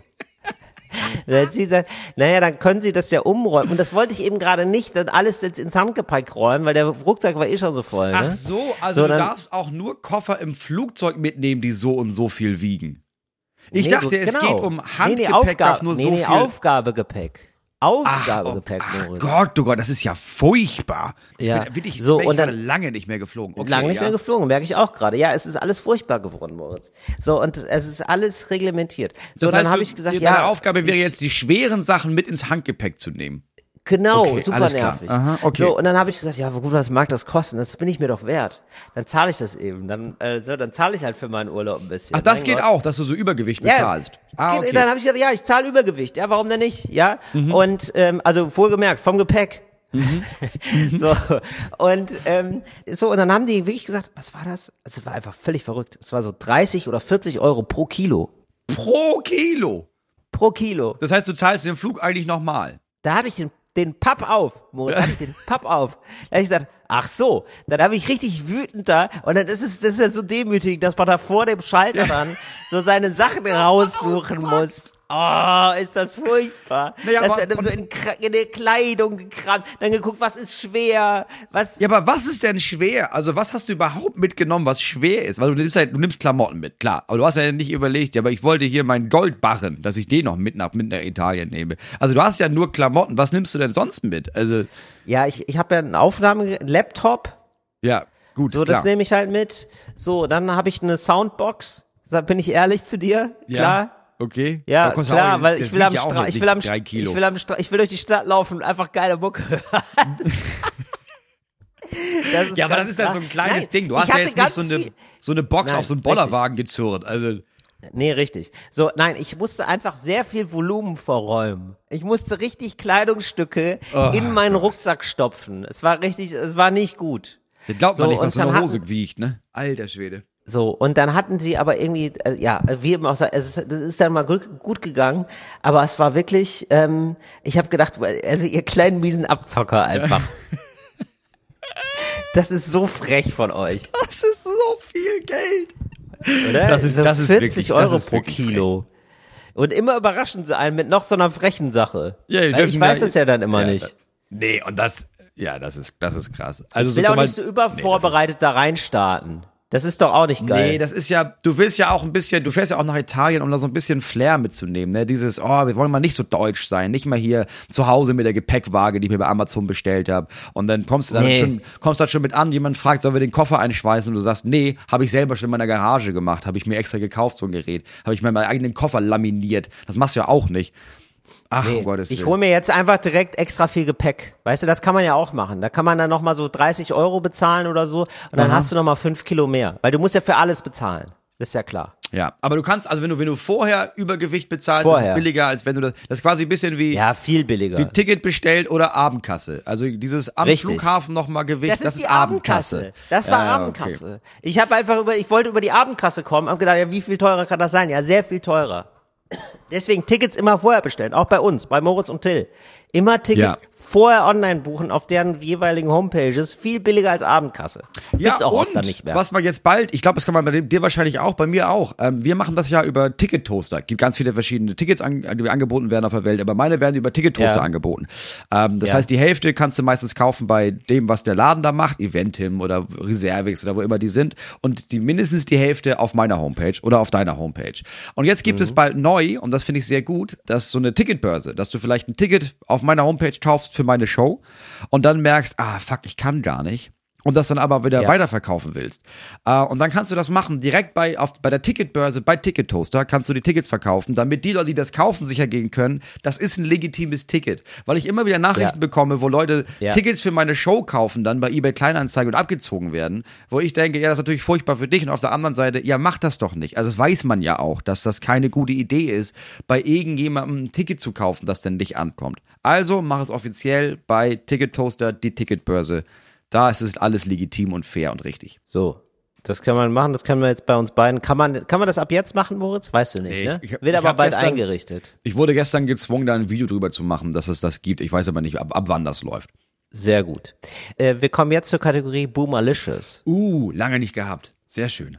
S3: Dann hat sie gesagt, naja, dann können Sie das ja umräumen. Und das wollte ich eben gerade nicht, dann alles jetzt ins Handgepäck räumen, weil der Rucksack war schon so voll. Ne?
S2: Ach so, also
S3: so,
S2: du
S3: dann,
S2: darfst auch nur Koffer im Flugzeug mitnehmen, die so und so viel wiegen. Ich
S3: Nee,
S2: dachte, es
S3: genau.
S2: geht um Handgepäck, darf nur so viel.
S3: Aufgabegepäck. Aufgabegepäck,
S2: Ach
S3: Moritz.
S2: Gott, oh Gott, das ist ja furchtbar.
S3: Ja.
S2: Ich
S3: So,
S2: bin
S3: und dann-
S2: gerade lange nicht mehr geflogen. Okay,
S3: Lange nicht
S2: ja.
S3: mehr geflogen, merke ich auch gerade. Ja, es ist alles furchtbar geworden, Moritz. So, und es ist alles reglementiert. So,
S2: Das heißt,
S3: dann habe ich gesagt,
S2: deine
S3: ja.
S2: Aufgabe wäre jetzt, die schweren Sachen mit ins Handgepäck zu nehmen.
S3: Genau,
S2: Okay,
S3: super
S2: alles klar.
S3: nervig.
S2: Aha, okay.
S3: So, und dann habe ich gesagt, ja, gut, was mag das kosten? Das bin ich mir doch wert. Dann zahle ich das eben. Dann zahle ich halt für meinen Urlaub ein bisschen.
S2: Ach, das
S3: Mein
S2: geht
S3: Gott.
S2: auch, dass du so Übergewicht bezahlst. Okay.
S3: Dann habe ich gesagt, ja, ich zahle Übergewicht. Ja, warum denn nicht? Ja, und also wohlgemerkt, vom Gepäck. So, und und dann haben die wirklich gesagt, was war das? Also, es war einfach völlig verrückt. Es war so 30 oder 40 Euro pro Kilo.
S2: Pro Kilo.
S3: Pro Kilo.
S2: Das heißt, du zahlst den Flug eigentlich nochmal.
S3: Da hatte ich den Papp auf, Moritz, hatte ich den Papp auf. Da habe ich gesagt, ach so, dann habe ich richtig wütend da und dann das ist ja so demütigend, dass man da vor dem Schalter dann so seine Sachen raussuchen muss. Oh, ist das furchtbar.
S2: Naja,
S3: das
S2: aber-
S3: ist dann so in der Kleidung gekramt, dann geguckt, was ist schwer, was...
S2: Ja, aber was ist denn schwer? Also was hast du überhaupt mitgenommen, was schwer ist? Weil du nimmst Klamotten mit, klar. Aber du hast ja nicht überlegt, ja, aber ich wollte hier meinen Goldbarren, dass ich den noch mit nach Italien nehme. Also du hast ja nur Klamotten. Was nimmst du denn sonst mit? Also,
S3: Ja, ich habe ja einen Laptop,
S2: ja, gut,
S3: so,
S2: klar.
S3: das nehme ich halt mit. So, dann habe ich eine Soundbox, da bin ich ehrlich zu dir,
S2: Ja,
S3: klar.
S2: okay.
S3: Ja,
S2: Aber kostet
S3: klar,
S2: auch-
S3: weil
S2: das
S3: ich will am
S2: wiegt ja auch
S3: Strand,
S2: jetzt
S3: ich will am
S2: nicht 3 Kilo.
S3: ich will durch die Stadt laufen und einfach geile Mucke hören.
S2: Ja, aber das ist ja so ein kleines Ding. Du hast ja jetzt nicht so eine Box
S3: Nein,
S2: auf so einen Bollerwagen gezurrt. Also,
S3: Nee, richtig. So, nein, ich musste einfach sehr viel Volumen verräumen. Ich musste richtig Kleidungsstücke in meinen Rucksack stopfen. Es war nicht gut.
S2: das glaubt man
S3: So,
S2: nicht, was
S3: und
S2: so eine
S3: dann
S2: Hose wiegt, ne? Alter Schwede.
S3: So, und dann hatten sie aber irgendwie, wie eben auch gesagt, das ist dann mal gut gegangen, aber es war wirklich, ich habe gedacht, also ihr kleinen miesen Abzocker einfach. Das ist so frech von euch,
S2: Das ist so viel Geld.
S3: oder?
S2: Das ist
S3: 40
S2: wirklich-
S3: Euro
S2: das ist
S3: pro
S2: wirklich
S3: Kilo. Und immer überraschen sie einen mit noch so einer frechen Sache.
S2: Ja, wir
S3: Weil
S2: dürfen
S3: ich weiß
S2: da-
S3: es ja dann immer
S2: Ja,
S3: nicht.
S2: Nee, und das ist krass. Also
S3: Ich will auch nicht so übervorbereitet da reinstarten. Das ist doch auch nicht geil.
S2: Nee, das ist ja, du willst ja auch ein bisschen, du fährst ja auch nach Italien, um da so ein bisschen Flair mitzunehmen, ne? Dieses, wir wollen mal nicht so deutsch sein, nicht mal hier zu Hause mit der Gepäckwaage, die ich mir bei Amazon bestellt habe. Und dann kommst du dann schon mit an, jemand fragt, sollen wir den Koffer einschweißen? Und du sagst, nee, habe ich selber schon in meiner Garage gemacht, habe ich mir extra gekauft, so ein Gerät. Habe ich mir meinen eigenen Koffer laminiert. Das machst du ja auch nicht. Ach, um Gottes
S3: Ich
S2: Willen.
S3: hole mir jetzt einfach direkt extra viel Gepäck. Weißt du, das kann man ja auch machen. Da kann man dann nochmal so 30 Euro bezahlen oder so und dann hast du nochmal 5 Kilo mehr. Weil du musst ja für alles bezahlen. Das ist ja klar.
S2: Ja, aber du kannst, also wenn du vorher Übergewicht bezahlst, ist
S3: Vorher.
S2: es billiger, als wenn du das ist quasi ein bisschen wie
S3: Ja, viel billiger.
S2: wie Ticket bestellt oder Abendkasse. Also dieses am
S3: Richtig.
S2: Flughafen nochmal Gewicht, das
S3: die
S2: ist Abendkasse.
S3: Das war
S2: Ja,
S3: Abendkasse. Ich habe ich wollte über die Abendkasse kommen, habe gedacht, ja, wie viel teurer kann das sein? Ja, sehr viel teurer. Deswegen Tickets immer vorher bestellen, auch bei uns, bei Moritz und Till. Immer Ticket
S2: Ja.
S3: vorher online buchen auf deren jeweiligen Homepages, viel billiger als Abendkasse. Gibt's auch oft dann nicht mehr.
S2: Was man jetzt bald, ich glaube, das kann man bei dir wahrscheinlich auch, bei mir auch. Wir machen das ja über Ticket-Toaster. Gibt ganz viele verschiedene Tickets, die angeboten werden auf der Welt, aber meine werden über Ticket-Toaster
S3: Ja.
S2: angeboten. Das
S3: Ja.
S2: heißt, die Hälfte kannst du meistens kaufen bei dem, was der Laden da macht, Eventim oder Reservix oder wo immer die sind, und mindestens die Hälfte auf meiner Homepage oder auf deiner Homepage. Und jetzt gibt es bald neu, und das finde ich sehr gut, dass so eine Ticketbörse, dass du vielleicht ein Ticket auf meiner Homepage kaufst für meine Show und dann merkst, fuck, ich kann gar nicht. Und das dann aber wieder weiterverkaufen willst. Und dann kannst du das machen, direkt bei der Ticketbörse, bei Ticket Toaster, kannst du die Tickets verkaufen, damit die Leute, die das kaufen, sicher gehen können, das ist ein legitimes Ticket. Weil ich immer wieder Nachrichten bekomme, wo Leute Tickets für meine Show kaufen, dann bei eBay Kleinanzeigen und abgezogen werden, wo ich denke, ja, das ist natürlich furchtbar für dich, und auf der anderen Seite, ja, mach das doch nicht. Also das weiß man ja auch, dass das keine gute Idee ist, bei irgendjemandem ein Ticket zu kaufen, das dann nicht ankommt. Also mach es offiziell bei Ticket Toaster, die Ticketbörse. Da ist es alles legitim und fair und richtig.
S3: So. Das kann man machen, das können wir jetzt bei uns beiden. Kann man das ab jetzt machen, Moritz? Weißt du nicht, ne? Wird aber bald eingerichtet.
S2: Ich wurde gestern gezwungen, da ein Video drüber zu machen, dass es das gibt. Ich weiß aber nicht, ab wann das läuft.
S3: Sehr gut. Wir kommen jetzt zur Kategorie Boomerlicious.
S2: Lange nicht gehabt. Sehr schön.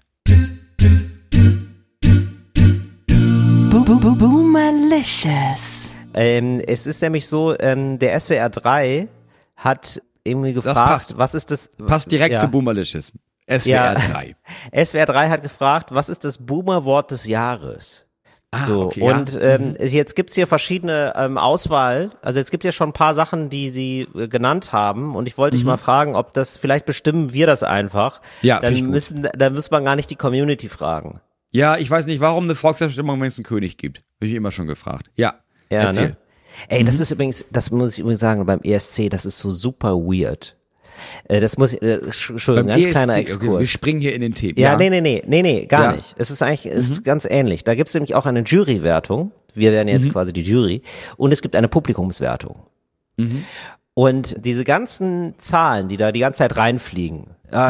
S1: Boomerlicious.
S3: Es ist nämlich so, der SWR 3 hat irgendwie gefragt, was ist das?
S2: Passt direkt zu Boomerlicious. SWR 3.
S3: SWR 3 hat gefragt, was ist das Boomer-Wort des Jahres? Und jetzt gibt's hier verschiedene Auswahl. Also jetzt gibt ja schon ein paar Sachen, die sie genannt haben. Und ich wollte dich mal fragen, ob das, vielleicht bestimmen wir das einfach.
S2: Ja,
S3: dann müssen wir gar nicht die Community fragen.
S2: Ja, ich weiß nicht, warum eine Volksabstimmung, wenn es einen König gibt. Bin ich immer schon gefragt. Ja, erzähl.
S3: Ne? Ey, das ist übrigens, das muss ich übrigens sagen, beim ESC, das ist so super weird. Das muss ich, Entschuldigung, ganz kleiner Exkurs.
S2: Okay, wir springen hier in den Themen.
S3: Ja, nee, gar nicht. Es ist eigentlich, es ist ganz ähnlich. Da gibt's nämlich auch eine Jurywertung. Wir werden jetzt quasi die Jury. Und es gibt eine Publikumswertung. Und diese ganzen Zahlen, die da die ganze Zeit reinfliegen,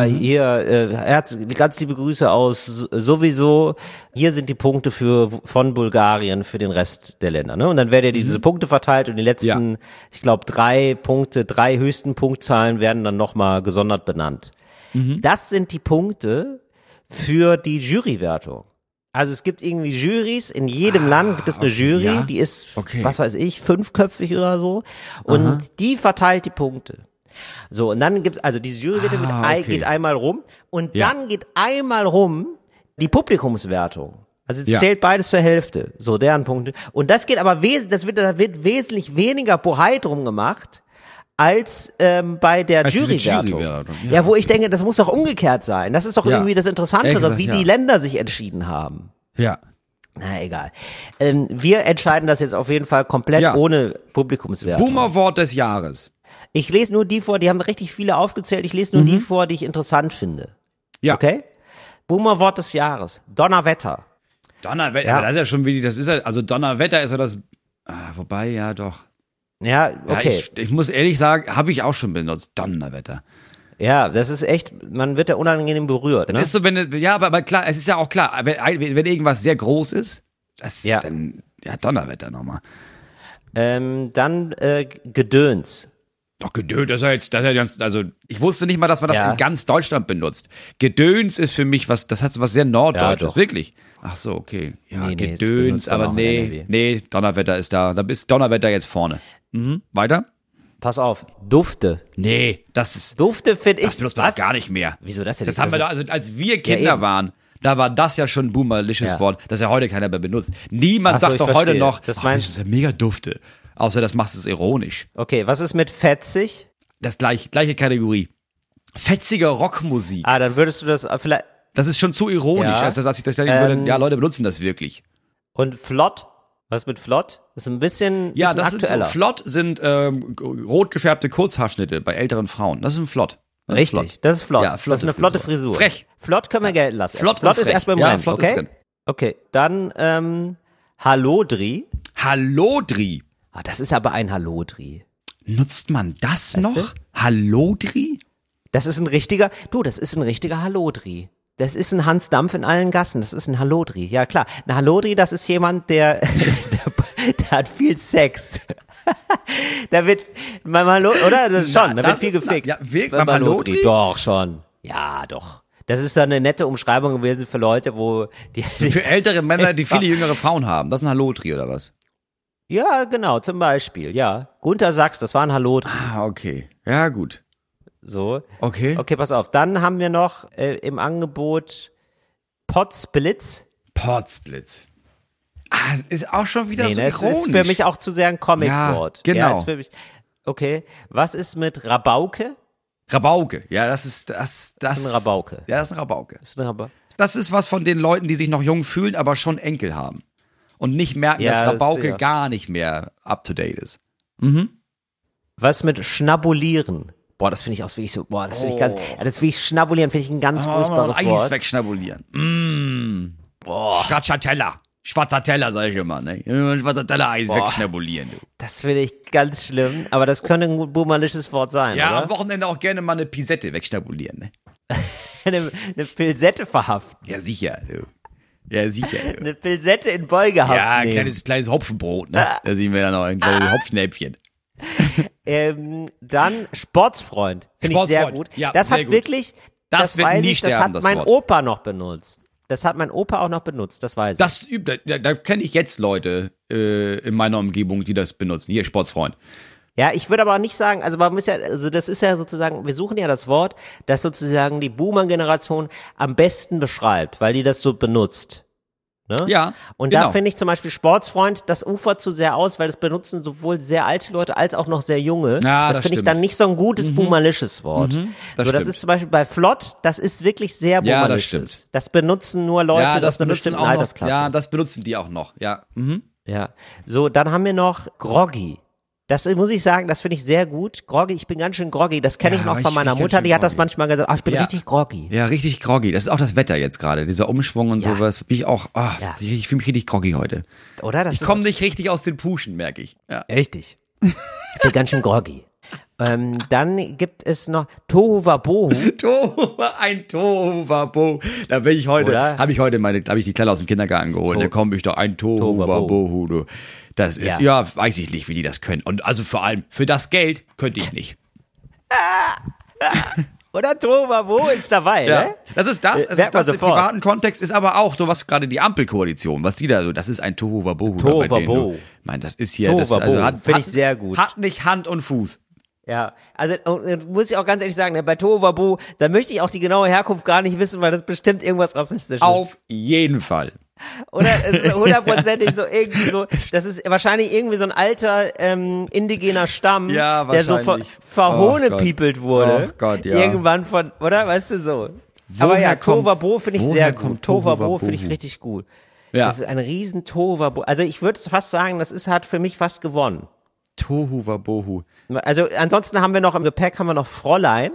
S3: ganz liebe Grüße aus sowieso, hier sind die Punkte von Bulgarien für den Rest der Länder, ne? Und dann werden ja diese Punkte verteilt und die letzten, ich glaube, 3 höchsten Punktzahlen werden dann nochmal gesondert benannt. Das sind die Punkte für die Jurywertung. Also es gibt irgendwie Jurys, in jedem Land gibt es eine Jury, die ist, was weiß ich, 5köpfig oder so, und die verteilt die Punkte. So, und dann gibt's, also diese Jury geht einmal rum, und dann geht einmal rum die Publikumswertung. Also es zählt beides zur Hälfte, so deren Punkte. Und das geht aber da wird wesentlich weniger Bohai drum gemacht, als bei der Jurywertung. Ja, wo ich denke, das muss doch umgekehrt sein. Das ist doch irgendwie das Interessantere, wie die Länder sich entschieden haben.
S2: Ja.
S3: Na, egal. Wir entscheiden das jetzt auf jeden Fall komplett ohne Publikumswertung.
S2: Boomerwort des Jahres.
S3: Ich lese nur die vor, die haben richtig viele aufgezählt, ich lese nur die vor, die ich interessant finde.
S2: Ja.
S3: Okay? Boomerwort des Jahres. Donnerwetter.
S2: Donnerwetter, das ist ja schon wie, also Donnerwetter ist ja das, wobei, ja doch.
S3: Ja, okay.
S2: Ja, ich muss ehrlich sagen, habe ich auch schon benutzt, Donnerwetter.
S3: Ja, das ist echt, man wird ja unangenehm berührt, ne?
S2: Das ist so, aber klar, es ist ja auch klar, wenn irgendwas sehr groß ist, dann Donnerwetter nochmal.
S3: Dann Gedöns.
S2: Doch, Gedöns, das ist ja ganz, also ich wusste nicht mal, dass man das in ganz Deutschland benutzt. Gedöns ist für mich das hat so was sehr Norddeutsches, wirklich. Ach so, okay. Ja, nee, Gedöns, aber nee, Donnerwetter ist da ist Donnerwetter jetzt vorne. Weiter?
S3: Pass auf, Dufte.
S2: Nee,
S3: Dufte finde ich.
S2: Das benutzt man doch gar nicht mehr.
S3: Wieso das denn?
S2: Das haben wir da, also als wir Kinder waren, da war das ja schon ein boomerliches Wort, das ja heute keiner mehr benutzt. Niemand sagt doch heute noch, das ist ja mega Dufte. Außer das macht es ironisch.
S3: Okay, was ist mit fetzig?
S2: Das gleiche Kategorie. Fetzige Rockmusik.
S3: Dann würdest du das vielleicht.
S2: Das ist schon zu ironisch, als dass ich das denken würde, ja, Leute benutzen das wirklich.
S3: Und flott? Was mit flott? Das ist ein bisschen aktueller.
S2: Flott sind rot gefärbte Kurzhaarschnitte bei älteren Frauen. Das ist ein Flott.
S3: Richtig, das ist flott.
S2: Ja,
S3: das ist eine flotte Frisur.
S2: Frech.
S3: Flott können wir gelten lassen.
S2: Flott
S3: ist erstmal im Rennen, okay?
S2: Ist drin.
S3: Okay, dann Hallodri.
S2: Hallodri.
S3: Das ist aber ein Hallodri.
S2: Nutzt man das noch? Hallodri?
S3: Das ist ein richtiger Hallodri. Das ist ein Hans Dampf in allen Gassen. Das ist ein Hallodri. Ja, klar. Ein Hallodri, das ist jemand, der hat viel Sex. Da wird, oder? Da wird viel gefickt.
S2: Ja, wirklich? Hallodri?
S3: Doch, schon. Ja, doch. Das ist dann eine nette Umschreibung gewesen für Leute, wo die.
S2: So für ältere Männer, die viele jüngere Frauen haben. Das ist ein Hallodri, oder was?
S3: Ja, genau, zum Beispiel, ja. Gunter Sachs, das war ein Hallodri.
S2: Okay. Ja, gut.
S3: So.
S2: Okay.
S3: Okay, pass auf. Dann haben wir noch im Angebot Potsblitz.
S2: Potsblitz. Ist auch schon wieder so
S3: ironisch. Das ist für mich auch zu sehr ein Comic-Wort.
S2: Ja, genau.
S3: Ja, ist für mich, okay. Was ist mit Rabauke?
S2: Rabauke. Ja, das ist ein
S3: Rabauke.
S2: Ja, das ist ein Rabauke. Das ist was von den Leuten, die sich noch jung fühlen, aber schon Enkel haben. Und nicht merken, dass Rabauke gar nicht mehr up to date ist.
S3: Was mit Schnabulieren? Boah, das finde ich auch wirklich so, das finde ich schnabulieren, finde ich ein ganz furchtbares Wort.
S2: Eis wegschnabulieren. Stracciatella. Schwarzer Teller, sag ich immer, ne? Schwarzer Teller Eis wegschnabulieren, du.
S3: Das finde ich ganz schlimm, aber das könnte ein boomerliches Wort sein,
S2: ja,
S3: oder?
S2: Am Wochenende auch gerne mal eine Pisette wegschnabulieren, ne?
S3: eine Pilsette verhaften.
S2: Ja, sicher. Du. Ja, sicher. Du.
S3: Eine Pilsette in Beugehaft
S2: Ja, ein
S3: nehmen.
S2: kleines Hopfenbrot, ne? Da sehen wir dann noch ein kleines Hopfnäpfchen.
S3: Dann Sportsfreund. Finde ich sehr
S2: Sportsfreund.
S3: gut.
S2: Ja,
S3: das
S2: sehr
S3: hat
S2: gut.
S3: wirklich,
S2: Das wird
S3: weiß
S2: nie
S3: ich, das
S2: sterben,
S3: hat
S2: das
S3: mein
S2: Wort.
S3: Opa noch benutzt. Das hat mein Opa auch noch benutzt, das weiß ich.
S2: Da kenne ich jetzt Leute in meiner Umgebung, die das benutzen. Hier, Sportsfreund.
S3: Ja, ich würde aber auch nicht sagen, also man muss ja, also das ist ja sozusagen, wir suchen ja das Wort, das sozusagen die Boomer-Generation am besten beschreibt, weil die das so benutzt. Ne?
S2: Ja,
S3: Und
S2: genau.
S3: da finde ich zum Beispiel Sportsfreund, das ufert zu sehr aus, weil das benutzen sowohl sehr alte Leute als auch noch sehr junge.
S2: Ja,
S3: das
S2: das
S3: finde ich
S2: stimmt.
S3: dann nicht so ein gutes boomerlisches Wort.
S2: das
S3: Das
S2: stimmt.
S3: ist zum Beispiel bei flott, das ist wirklich sehr
S2: Ja, das
S3: boomerlisches.
S2: stimmt.
S3: Das benutzen nur Leute aus einer bestimmten
S2: auch noch,
S3: Altersklasse.
S2: ja, das benutzen die auch noch, ja. Mhm.
S3: Ja, so, dann haben wir noch Groggy. Das muss ich sagen, das finde ich sehr gut. Groggy, ich bin ganz schön groggy. Das kenne
S2: Ja,
S3: ich noch
S2: ich
S3: von meiner
S2: bin ganz
S3: Mutter,
S2: schön
S3: die hat das
S2: groggy.
S3: manchmal gesagt, ach, ich bin
S2: Ja.
S3: richtig groggy.
S2: Ja, richtig groggy. Das ist auch das Wetter jetzt gerade, dieser Umschwung und
S3: Ja.
S2: sowas. Bin ich auch,
S3: Ja.
S2: ich fühle mich richtig groggy heute.
S3: Oder? Das
S2: Ich
S3: ist
S2: komme nicht richtig aus den Puschen, merke ich. Ja.
S3: richtig. Ich bin ganz schön groggy. Dann gibt es noch Tohuwabohu.
S2: Ein Tohuwabohu. Da bin ich heute,
S3: Oder?
S2: habe ich die Kleine aus dem Kindergarten geholt. Da komme ich doch ein Tohuwabohu. Du. Das ist, ja, weiß ich nicht, wie die das können. Und also vor allem, für das Geld könnte ich nicht.
S3: Oder Tohuwabohu ist dabei,
S2: Ja,
S3: ne?
S2: das ist das. Es
S3: merkt
S2: ist
S3: man
S2: das im
S3: sofort.
S2: privaten Kontext, ist aber auch so was gerade die Ampelkoalition, was die da so, das ist ein Tohuwabohu. da bei denen,
S3: Tohuwabohu.
S2: du. Ich meine, das ist hier, das
S3: Tohuwabohu. Finde ich sehr gut.
S2: Hat nicht Hand und Fuß.
S3: Ja, also muss ich auch ganz ehrlich sagen, ne, bei Tohuwabohu, da möchte ich auch die genaue Herkunft gar nicht wissen, weil das bestimmt irgendwas Rassistisches.
S2: Auf jeden Fall.
S3: Oder es ist hundertprozentig so irgendwie so, das ist wahrscheinlich irgendwie so ein alter indigener Stamm,
S2: Ja,
S3: der so
S2: wahrscheinlich.
S3: verhohnepiepelt wurde.
S2: Oh Gott, ja.
S3: Irgendwann von, oder? Weißt du so. Aber ja, Tohuwabohu finde ich sehr gut. Tohuwabohu finde ich richtig gut.
S2: Ja.
S3: Das ist ein riesen Tohuwabohu. Also ich würde fast sagen, hat für mich fast gewonnen.
S2: Tohuwabohu.
S3: Also ansonsten haben wir noch im Gepäck noch Fräulein,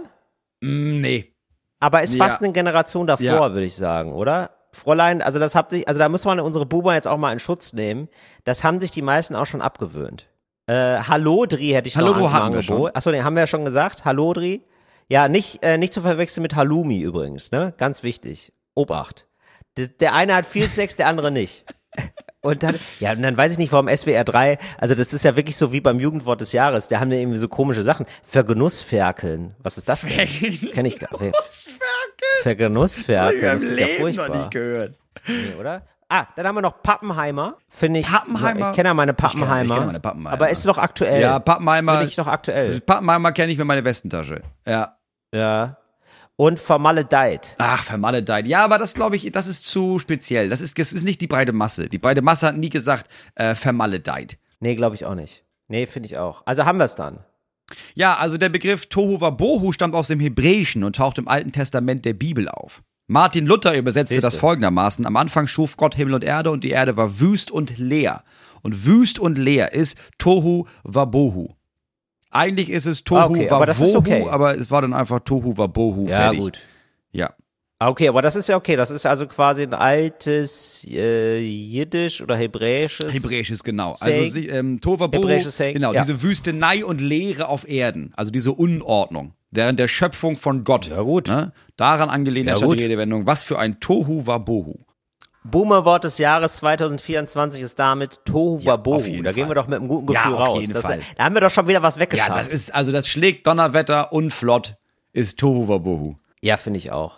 S2: Nee.
S3: aber ist fast
S2: Ja.
S3: eine Generation davor,
S2: Ja.
S3: würde ich sagen, oder? Fräulein, also da muss man unsere Boomer jetzt auch mal in Schutz nehmen. Das haben sich die meisten auch schon abgewöhnt. Hallodri hätte ich
S2: Hallodri
S3: noch
S2: hatten wir
S3: Angebot.
S2: schon.
S3: Achso, den haben wir ja schon gesagt. Hallodri. Ja, nicht zu verwechseln mit Halloumi übrigens, ne? Ganz wichtig. Obacht. Der eine hat viel Sex, der andere nicht. Und dann weiß ich nicht, warum SWR 3, also das ist ja wirklich so wie beim Jugendwort des Jahres, da haben wir irgendwie so komische Sachen. Vergenussferkeln. Was ist das denn? Das kenn ich gar nicht. Vergenussferkeln. Das klingt ja furchtbar.
S2: gehört.
S3: Nee, oder? Dann haben wir noch Pappenheimer. Finde ich.
S2: Pappenheimer?
S3: Ich kenne ja meine Pappenheimer.
S2: Ich kenn meine Pappenheimer.
S3: Aber ist noch aktuell.
S2: Ja, Pappenheimer.
S3: Finde ich noch aktuell.
S2: Pappenheimer kenne ich für meine Westentasche. Ja.
S3: Ja. Und vermaledeit.
S2: Ach, vermaledeit. Ja, aber das glaube ich, das ist zu speziell. Das ist nicht die breite Masse. Die breite Masse hat nie gesagt, vermaledeit.
S3: Nee, glaube ich auch nicht. Nee, finde ich auch. Also haben wir es dann.
S2: Ja, also der Begriff Tohuwabohu stammt aus dem Hebräischen und taucht im Alten Testament der Bibel auf. Martin Luther übersetzte das folgendermaßen: Am Anfang schuf Gott Himmel und Erde und die Erde war wüst und leer. Und wüst und leer ist Tohuwabohu. Eigentlich ist es Tohuwabohu,
S3: aber das ist okay.
S2: aber es war dann einfach Tohuwabohu.
S3: Ja,
S2: fertig.
S3: gut.
S2: Ja.
S3: Okay, aber das ist ja okay. Das ist also quasi ein altes Jiddisch oder Hebräisches.
S2: Hebräisches, genau.
S3: Saying.
S2: Also Tohuwabohu,
S3: Hebräisches Saying,
S2: genau,
S3: ja.
S2: diese Wüstenei und Leere auf Erden, also diese Unordnung, während der Schöpfung von Gott.
S3: Ja, gut.
S2: Ne? Daran angelehnt
S3: Ja,
S2: ist die
S3: gut.
S2: Redewendung, was für ein Tohuwabohu.
S3: Boomer-Wort des Jahres 2024 ist damit Tohuwabohu.
S2: Ja, auf jeden
S3: Da gehen wir
S2: Fall.
S3: doch mit einem guten
S2: Ja,
S3: Gefühl
S2: auf
S3: raus.
S2: jeden Fall.
S3: Da haben wir doch schon wieder was
S2: Ja,
S3: weggeschafft.
S2: das schlägt Donnerwetter und flott, ist Tohuwabohu.
S3: Ja, finde ich auch.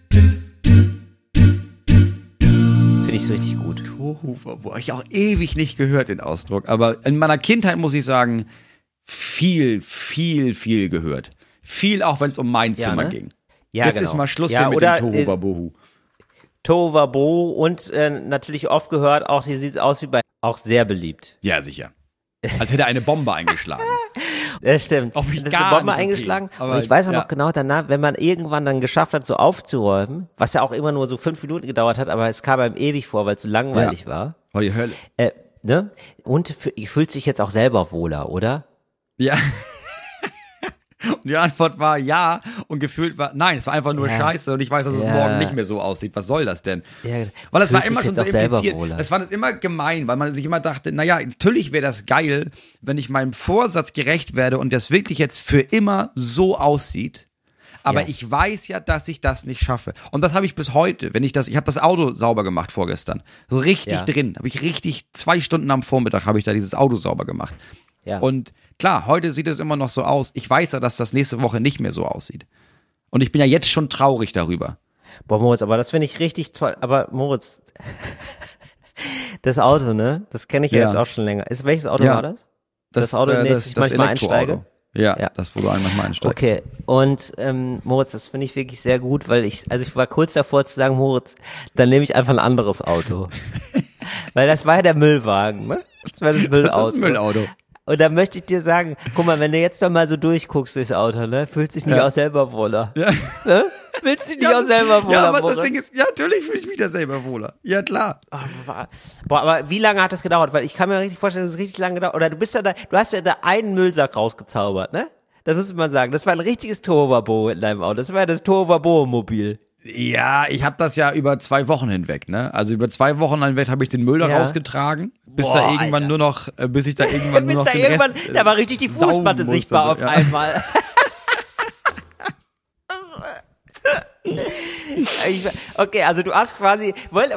S3: Finde ich richtig gut.
S2: Tohuwabohu, habe ich auch ewig nicht gehört, den Ausdruck. Aber in meiner Kindheit muss ich sagen, viel gehört. Viel auch, wenn es um mein Zimmer
S3: ne?
S2: ging.
S3: Ja,
S2: Jetzt
S3: genau.
S2: ist mal Schluss
S3: Ja,
S2: hier mit
S3: oder,
S2: dem Tohuwabohu.
S3: Tohuwabohu und natürlich oft gehört, auch hier sieht es aus wie bei, auch sehr beliebt.
S2: Ja, sicher. Als hätte er eine Bombe eingeschlagen.
S3: Das stimmt.
S2: Auch
S3: Das ist
S2: gar
S3: eine Bombe
S2: nicht okay.
S3: eingeschlagen.
S2: Aber,
S3: Und ich weiß auch
S2: ja.
S3: noch genau danach, wenn man irgendwann dann geschafft hat, so aufzuräumen, was ja auch immer nur so 5 Minuten gedauert hat, aber es kam einem ewig vor, weil es so langweilig war.
S2: War die Hölle.
S3: Ne? Und fühlt sich jetzt auch selber wohler, oder?
S2: Ja. Und die Antwort war ja und gefühlt war, nein, es war einfach nur
S3: Ja.
S2: scheiße und ich weiß, dass es
S3: Ja.
S2: morgen nicht mehr so aussieht. Was soll das denn?
S3: Ja,
S2: Weil das
S3: fühlt
S2: war immer
S3: sich
S2: schon
S3: jetzt
S2: so
S3: auch selber
S2: impliziert.
S3: wohler.
S2: Das war immer gemein, weil man sich immer dachte, naja, natürlich wäre das geil, wenn ich meinem Vorsatz gerecht werde und das wirklich jetzt für immer so aussieht. Aber
S3: Ja.
S2: ich weiß ja, dass ich das nicht schaffe. Und das habe ich bis heute. Ich habe das Auto sauber gemacht vorgestern. So richtig
S3: Ja.
S2: drin. Habe ich richtig 2 Stunden am Vormittag habe ich da dieses Auto sauber gemacht.
S3: Ja.
S2: Und klar, heute sieht es immer noch so aus. Ich weiß ja, dass das nächste Woche nicht mehr so aussieht. Und ich bin ja jetzt schon traurig darüber.
S3: Boah, Moritz, aber das finde ich richtig toll. Aber Moritz, das Auto, ne? Das kenne ich ja
S2: Ja.
S3: jetzt auch schon länger. Welches Auto
S2: Ja.
S3: war das? Das Auto, in das ich manchmal einsteige?
S2: Ja,
S3: Ja.
S2: das, wo du manchmal einsteigst.
S3: Okay, und Moritz, das finde ich wirklich sehr gut, weil ich war kurz davor zu sagen, Moritz, dann nehme ich einfach ein anderes Auto. Weil das war ja der Müllwagen, ne? Das war das Müllauto.
S2: Das ist ein Müllauto.
S3: Und dann möchte ich dir sagen, guck mal, wenn du jetzt doch mal so durchguckst durchs Auto, ne, fühlst dich nicht
S2: Ja.
S3: auch selber wohler.
S2: Ja.
S3: Ne? Willst du dich nicht auch selber wohler,
S2: Ja, aber
S3: Moritz?
S2: das Ding ist, ja, natürlich fühle ich mich da selber wohler. Ja, klar.
S3: Boah, aber wie lange hat das gedauert? Weil ich kann mir richtig vorstellen, dass es richtig lange gedauert. Oder du hast ja da einen Müllsack rausgezaubert, ne? Das muss man sagen. Das war ein richtiges Tohuwabohu in deinem Auto. Das war ja das Tohuwabohu-Mobil.
S2: Ja, ich habe das ja über 2 Wochen hinweg, ne? Also über 2 Wochen hinweg habe ich den Müll da
S3: Ja.
S2: rausgetragen, bis
S3: Boah,
S2: da irgendwann
S3: Alter.
S2: nur noch, bis ich da irgendwann nur noch
S3: Bis da
S2: den
S3: irgendwann,
S2: Rest,
S3: da war richtig die
S2: saugen
S3: Fußmatte
S2: musste
S3: sichtbar
S2: und so,
S3: auf
S2: ja.
S3: einmal. Okay, also du hast quasi,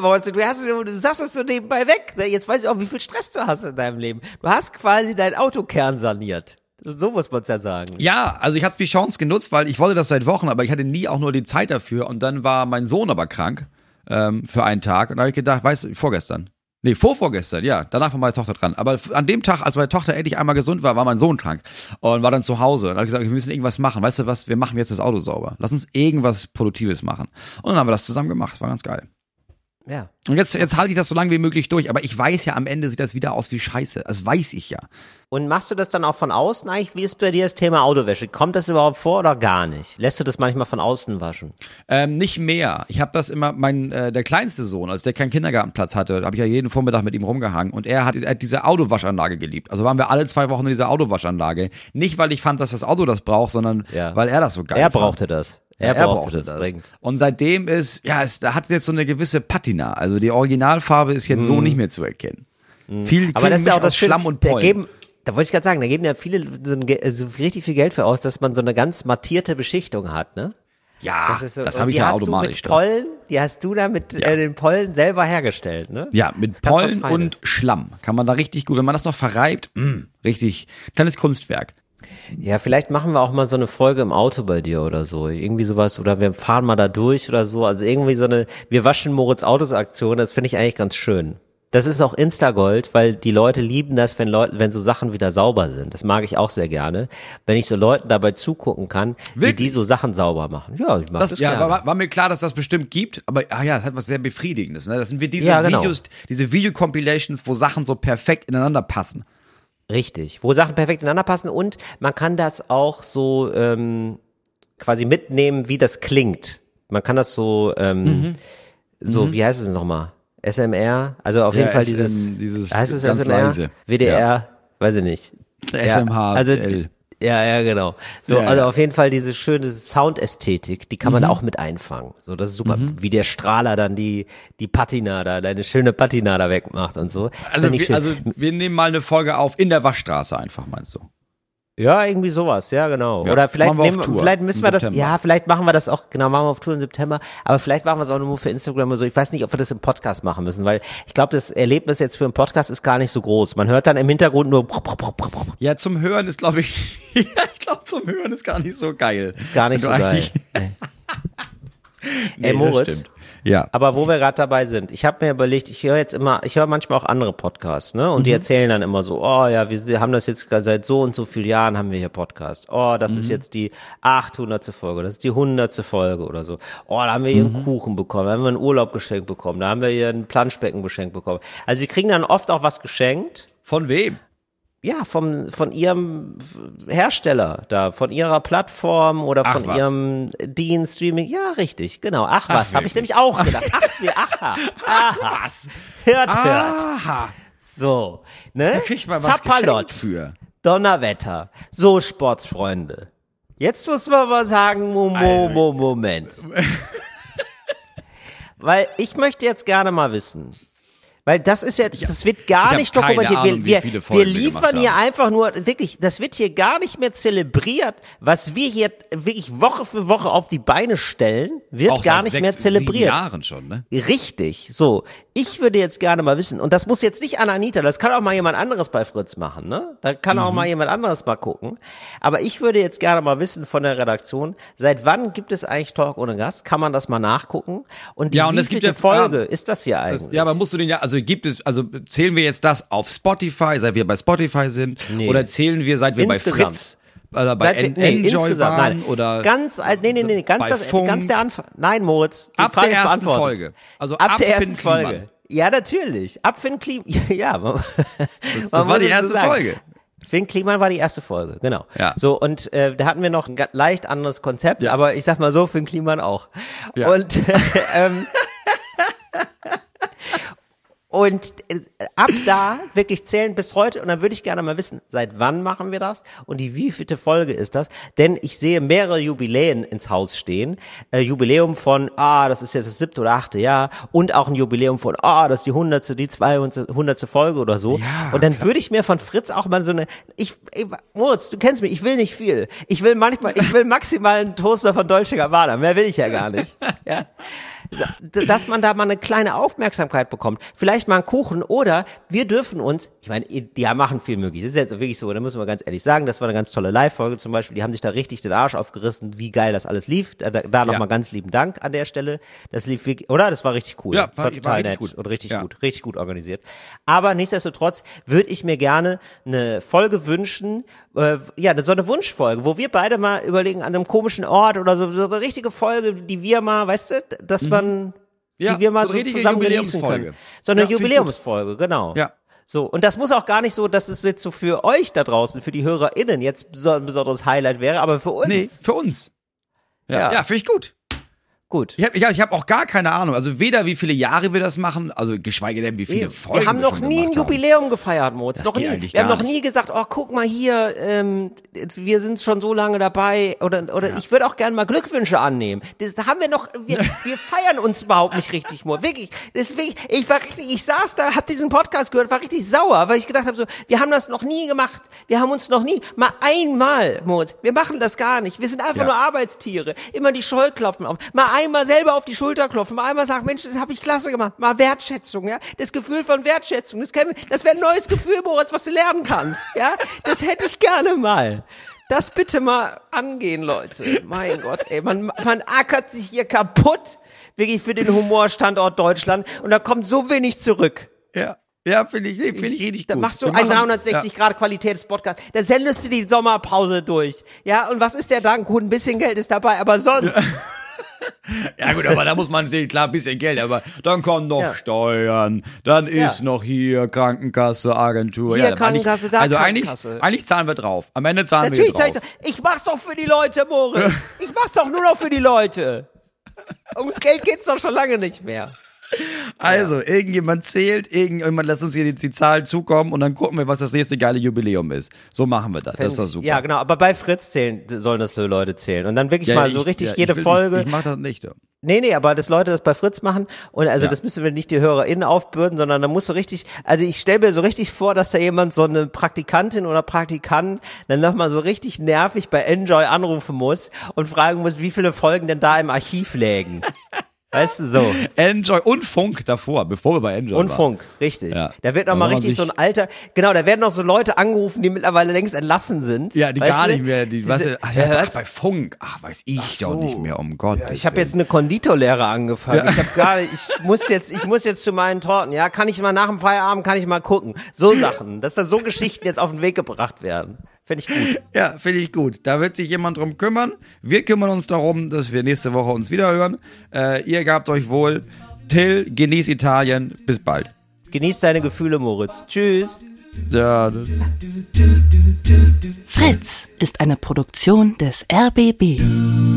S3: du sagst es so nebenbei weg, ne? Jetzt weiß ich auch, wie viel Stress du hast in deinem Leben. Du hast quasi deinen Autokern saniert. So muss man es ja sagen.
S2: Ja, also ich habe die Chance genutzt, weil ich wollte das seit Wochen, aber ich hatte nie auch nur die Zeit dafür. Und dann war mein Sohn aber krank für einen Tag. Und da habe ich gedacht, vorvorgestern, ja, danach war meine Tochter dran. Aber an dem Tag, als meine Tochter endlich einmal gesund war, war mein Sohn krank und war dann zu Hause. Und da habe ich gesagt, wir müssen irgendwas machen. Weißt du was, wir machen jetzt das Auto sauber. Lass uns irgendwas Produktives machen. Und dann haben wir das zusammen gemacht. War ganz geil.
S3: Ja.
S2: Und jetzt halte ich das so lange wie möglich durch. Aber ich weiß ja, am Ende sieht das wieder aus wie Scheiße. Das weiß ich ja.
S3: Und machst du das dann auch von außen eigentlich? Wie ist bei dir das Thema Autowäsche? Kommt das überhaupt vor oder gar nicht? Lässt du das manchmal von außen waschen?
S2: Nicht mehr. Ich habe das immer, der kleinste Sohn, als der keinen Kindergartenplatz hatte, habe ich ja jeden Vormittag mit ihm rumgehangen und er hat diese Autowaschanlage geliebt. Also waren wir alle 2 Wochen in dieser Autowaschanlage. Nicht, weil ich fand, dass das Auto das braucht, sondern
S3: Ja.
S2: weil er das so geil
S3: Er
S2: fand.
S3: brauchte das. Er brauchte das dringend.
S2: Und seitdem da hat es jetzt so eine gewisse Patina. Also die Originalfarbe ist jetzt so nicht mehr zu erkennen. Viel
S3: Aber das ist ja auch das
S2: Schlamm
S3: Schöne,
S2: und Pollen.
S3: da wollte ich gerade sagen, da geben ja viele so richtig viel Geld für aus, dass man so eine ganz mattierte Beschichtung hat, ne?
S2: Ja,
S3: ist so,
S2: das
S3: und
S2: habe ich
S3: die
S2: ja
S3: hast
S2: automatisch.
S3: Du mit Pollen, die hast du da mit
S2: Ja.
S3: den Pollen selber hergestellt, ne?
S2: Ja, mit
S3: Das ist ganz was
S2: Pollen
S3: Feines.
S2: und Schlamm kann man da richtig gut, wenn man das noch verreibt, richtig kleines Kunstwerk.
S3: Ja, vielleicht machen wir auch mal so eine Folge im Auto bei dir oder so. Irgendwie sowas, oder wir fahren mal da durch oder so. Also irgendwie so eine, wir waschen Moritz Autos Aktion, das finde ich eigentlich ganz schön. Das ist auch Instagold, weil die Leute lieben das, wenn so Sachen wieder sauber sind. Das mag ich auch sehr gerne. Wenn ich so Leuten dabei zugucken kann, wie
S2: Wirklich?
S3: die so Sachen sauber machen. Ja, ich mag das
S2: Ja,
S3: gerne.
S2: war mir klar, dass das bestimmt gibt, aber das hat was sehr Befriedigendes. Ne? Das sind diese
S3: Ja, genau.
S2: Videos, diese Video-Compilations, wo Sachen so perfekt ineinander passen.
S3: Richtig, wo Sachen perfekt ineinander passen und man kann das auch so quasi mitnehmen, wie das klingt. Man kann das so, wie heißt es nochmal? SMR? Also auf jeden Fall
S2: dieses
S3: heißt es
S2: ganz
S3: SMR?
S2: leise.
S3: WDR? Weiß ich nicht.
S2: SMH,
S3: also,
S2: L.
S3: ja, genau. So,
S2: Ja,
S3: also
S2: ja.
S3: auf jeden Fall diese schöne Soundästhetik, die kann man da auch mit einfangen. So, das ist super. Wie der Strahler dann die Patina da, deine schöne Patina da wegmacht und so.
S2: Also
S3: Find ich schön.
S2: wir nehmen mal eine Folge auf in der Waschstraße einfach, meinst du?
S3: Ja, irgendwie sowas, ja, genau.
S2: Ja,
S3: Oder vielleicht
S2: machen wir auf Tour
S3: vielleicht müssen
S2: im
S3: wir das,
S2: September.
S3: ja, vielleicht machen wir das auch, genau, machen wir auf Tour im September, aber vielleicht machen wir es auch nur für Instagram oder so. Ich weiß nicht, ob wir das im Podcast machen müssen, weil ich glaube, das Erlebnis jetzt für einen Podcast ist gar nicht so groß. Man hört dann im Hintergrund nur
S2: Ja, zum Hören ist, glaube ich, ich glaube, zum Hören ist gar nicht so geil.
S3: ist gar nicht so
S2: Wenn du
S3: geil.
S2: eigentlich-
S3: Nee.
S2: Nee,
S3: Ey, Moritz,
S2: das stimmt. Ja.
S3: aber wo wir gerade dabei sind, ich habe mir überlegt, ich höre manchmal auch andere Podcasts, ne? Und die erzählen dann immer so, oh ja, wir haben das jetzt seit so und so vielen Jahren haben wir hier Podcast. Oh, das ist jetzt die 800. Folge, das ist die 100. Folge oder so. Oh, da haben wir hier einen Kuchen bekommen, da haben wir einen Urlaub geschenkt bekommen, da haben wir hier ein Planschbecken geschenkt bekommen. Also sie kriegen dann oft auch was geschenkt.
S2: Von wem?
S3: Ja, von ihrem Hersteller da, von ihrer Plattform oder
S2: Ach,
S3: von
S2: was.
S3: ihrem Dienst, Streaming. Ja, richtig, genau. Ach was, habe ich
S2: wirklich?
S3: nämlich auch gedacht. Aha.
S2: Was?
S3: Hört.
S2: Aha.
S3: So, ne?
S2: Da kriegt man was
S3: Zappalot,
S2: geschenkt für.
S3: Donnerwetter. So, Sportsfreunde. Jetzt muss man mal sagen, Moment. Weil ich möchte jetzt gerne mal wissen, Weil das ist ja, das wird gar nicht dokumentiert. Wir liefern hier einfach nur, wirklich, das wird hier gar nicht mehr zelebriert. Was wir hier wirklich Woche für Woche auf die Beine stellen, wird
S2: auch
S3: gar nicht mehr zelebriert.
S2: 7 Jahren schon, ne?
S3: Richtig, so. Ich würde jetzt gerne mal wissen, und das muss jetzt nicht an Anita, das kann auch mal jemand anderes bei Fritz machen, ne? Da kann auch mal jemand anderes mal gucken. Aber ich würde jetzt gerne mal wissen von der Redaktion, seit wann gibt es eigentlich Talk ohne Gast? Kann man das mal nachgucken? Und wievielte Folge ist das hier eigentlich?
S2: Ja, aber musst du den zählen wir jetzt das auf Spotify, seit wir bei Spotify sind? Nee. Oder zählen wir, seit wir
S3: insgesamt.
S2: Bei Fritz oder bei Enjoy waren?
S3: Nein.
S2: Oder
S3: ganz der Anfang. Nein, Moritz, die
S2: ab
S3: Frage
S2: der ersten
S3: ist
S2: Folge. Also
S3: ab der ersten
S2: Finn
S3: Folge.
S2: Kliman.
S3: Ja, natürlich. Ab Finn Kliman. Ja,
S2: das war die erste Folge.
S3: Finn Kliman war die erste Folge, genau.
S2: Ja.
S3: So, und da hatten wir noch ein leicht anderes Konzept, aber ich sag mal so, Finn Kliman auch. Ja. Und ab da wirklich zählen bis heute, und dann würde ich gerne mal wissen, seit wann machen wir das und die wievielte Folge ist das? Denn ich sehe mehrere Jubiläen ins Haus stehen. Jubiläum von, das ist jetzt das 7. oder 8. Jahr, und auch ein Jubiläum von, das ist die 100., die 200. Folge oder so.
S2: Ja,
S3: und dann würde ich mir von Fritz auch mal so eine, Moritz, du kennst mich, ich will nicht viel. Ich will maximal einen Toaster von Dolce Gabbana, mehr will ich ja gar nicht. Ja. Dass man da mal eine kleine Aufmerksamkeit bekommt. Vielleicht mal einen Kuchen, oder wir dürfen uns, ich meine, die machen viel möglich. Das ist jetzt wirklich so, da müssen wir ganz ehrlich sagen, das war eine ganz tolle Live-Folge zum Beispiel. Die haben sich da richtig den Arsch aufgerissen, wie geil das alles lief. Da nochmal ganz lieben Dank an der Stelle. Das lief wirklich, oder? Das war richtig cool.
S2: Ja,
S3: das war total nett
S2: gut.
S3: Und richtig gut organisiert. Aber nichtsdestotrotz würde ich mir gerne eine Folge wünschen, so eine Wunschfolge, wo wir beide mal überlegen, an einem komischen Ort oder so eine richtige Folge, die wir mal, weißt du, dass man, die wir mal so zusammen genießen können. So eine Jubiläumsfolge, genau.
S2: Ja.
S3: So, und das muss auch gar nicht so, dass es jetzt so für euch da draußen, für die HörerInnen jetzt ein besonderes Highlight wäre, aber für uns.
S2: Nee, für uns. Ja, finde ich gut.
S3: Gut.
S2: Ich hab auch gar keine Ahnung. Also weder wie viele Jahre wir das machen, also geschweige denn wie viele Folgen
S3: wir haben noch nie ein Jubiläum gefeiert, Moritz. Noch nie. Wir haben noch nie gesagt, guck mal hier, wir sind schon so lange dabei, oder ich würde auch gerne mal Glückwünsche annehmen. Das haben wir noch, wir feiern uns überhaupt nicht richtig, Moritz. Wirklich. Deswegen, ich saß da, hab diesen Podcast gehört, war richtig sauer, weil ich gedacht habe, so, wir haben das noch nie gemacht. Wir haben uns noch nie, mal einmal, Moritz, wir machen das gar nicht. Wir sind einfach nur Arbeitstiere. Immer die Scheuklappen auf. Mal einmal selber auf die Schulter klopfen, mal einmal sagen, Mensch, das habe ich klasse gemacht. Mal Wertschätzung, ja. Das Gefühl von Wertschätzung, das wäre ein neues Gefühl, Moritz, was du lernen kannst, ja. Das hätte ich gerne mal. Das bitte mal angehen, Leute. Mein Gott, ey, man ackert sich hier kaputt, wirklich für den Humorstandort Deutschland, und da kommt so wenig zurück.
S2: Ja, finde ich richtig gut.
S3: Da machst du einen 360-Grad-Qualitäts-Podcast. Da sendest du die Sommerpause durch. Ja, und was ist der Dank? Gut, ein bisschen Geld ist dabei, aber sonst...
S2: Ja gut, aber da muss man sehen, klar, ein bisschen Geld, aber dann kommen noch Steuern, dann ist noch hier Krankenkasse, Agentur.
S3: Hier Krankenkasse, da Krankenkasse.
S2: Eigentlich zahlen wir drauf. Am Ende zahlen wir drauf.
S3: Ich mach's doch für die Leute, Moritz. Ich mach's doch nur noch für die Leute. Ums Geld geht's doch schon lange nicht mehr.
S2: Also, irgendjemand zählt, irgendjemand lässt uns hier die Zahlen zukommen, und dann gucken wir, was das nächste geile Jubiläum ist. So machen wir das. Das ist doch super.
S3: Ja, genau. Aber bei Fritz sollen das Leute zählen. Und dann wirklich mal so richtig jede Folge.
S2: Ich mach das nicht.
S3: Nee, aber dass Leute das bei Fritz machen, und das müssen wir nicht die HörerInnen aufbürden, sondern da muss so richtig, also ich stelle mir so richtig vor, dass da jemand, so eine Praktikantin oder Praktikant, dann nochmal so richtig nervig bei Enjoy anrufen muss und fragen muss, wie viele Folgen denn da im Archiv lägen. Weißt du, so.
S2: Enjoy und Funk davor, bevor wir bei Enjoy
S3: und
S2: waren.
S3: Funk, richtig. Ja. Da wird noch mal richtig so ein alter, genau, da werden noch so Leute angerufen, die mittlerweile längst entlassen sind.
S2: Ja, die gar nicht mehr,
S3: bei
S2: Funk, weiß ich doch nicht mehr, um Gottes Willen.
S3: Ich habe jetzt eine Konditorlehre angefangen. Ja. Ich muss jetzt zu meinen Torten, ja, kann ich mal nach dem Feierabend, kann ich mal gucken. So Sachen, dass da so Geschichten jetzt auf den Weg gebracht werden. Finde ich gut.
S2: Ja, finde ich gut. Da wird sich jemand drum kümmern. Wir kümmern uns darum, dass wir nächste Woche uns wieder hören. Ihr gehabt euch wohl. Till, genieß Italien. Bis bald.
S3: Genieß deine Gefühle, Moritz. Tschüss.
S2: Ja.
S1: Fritz ist eine Produktion des RBB.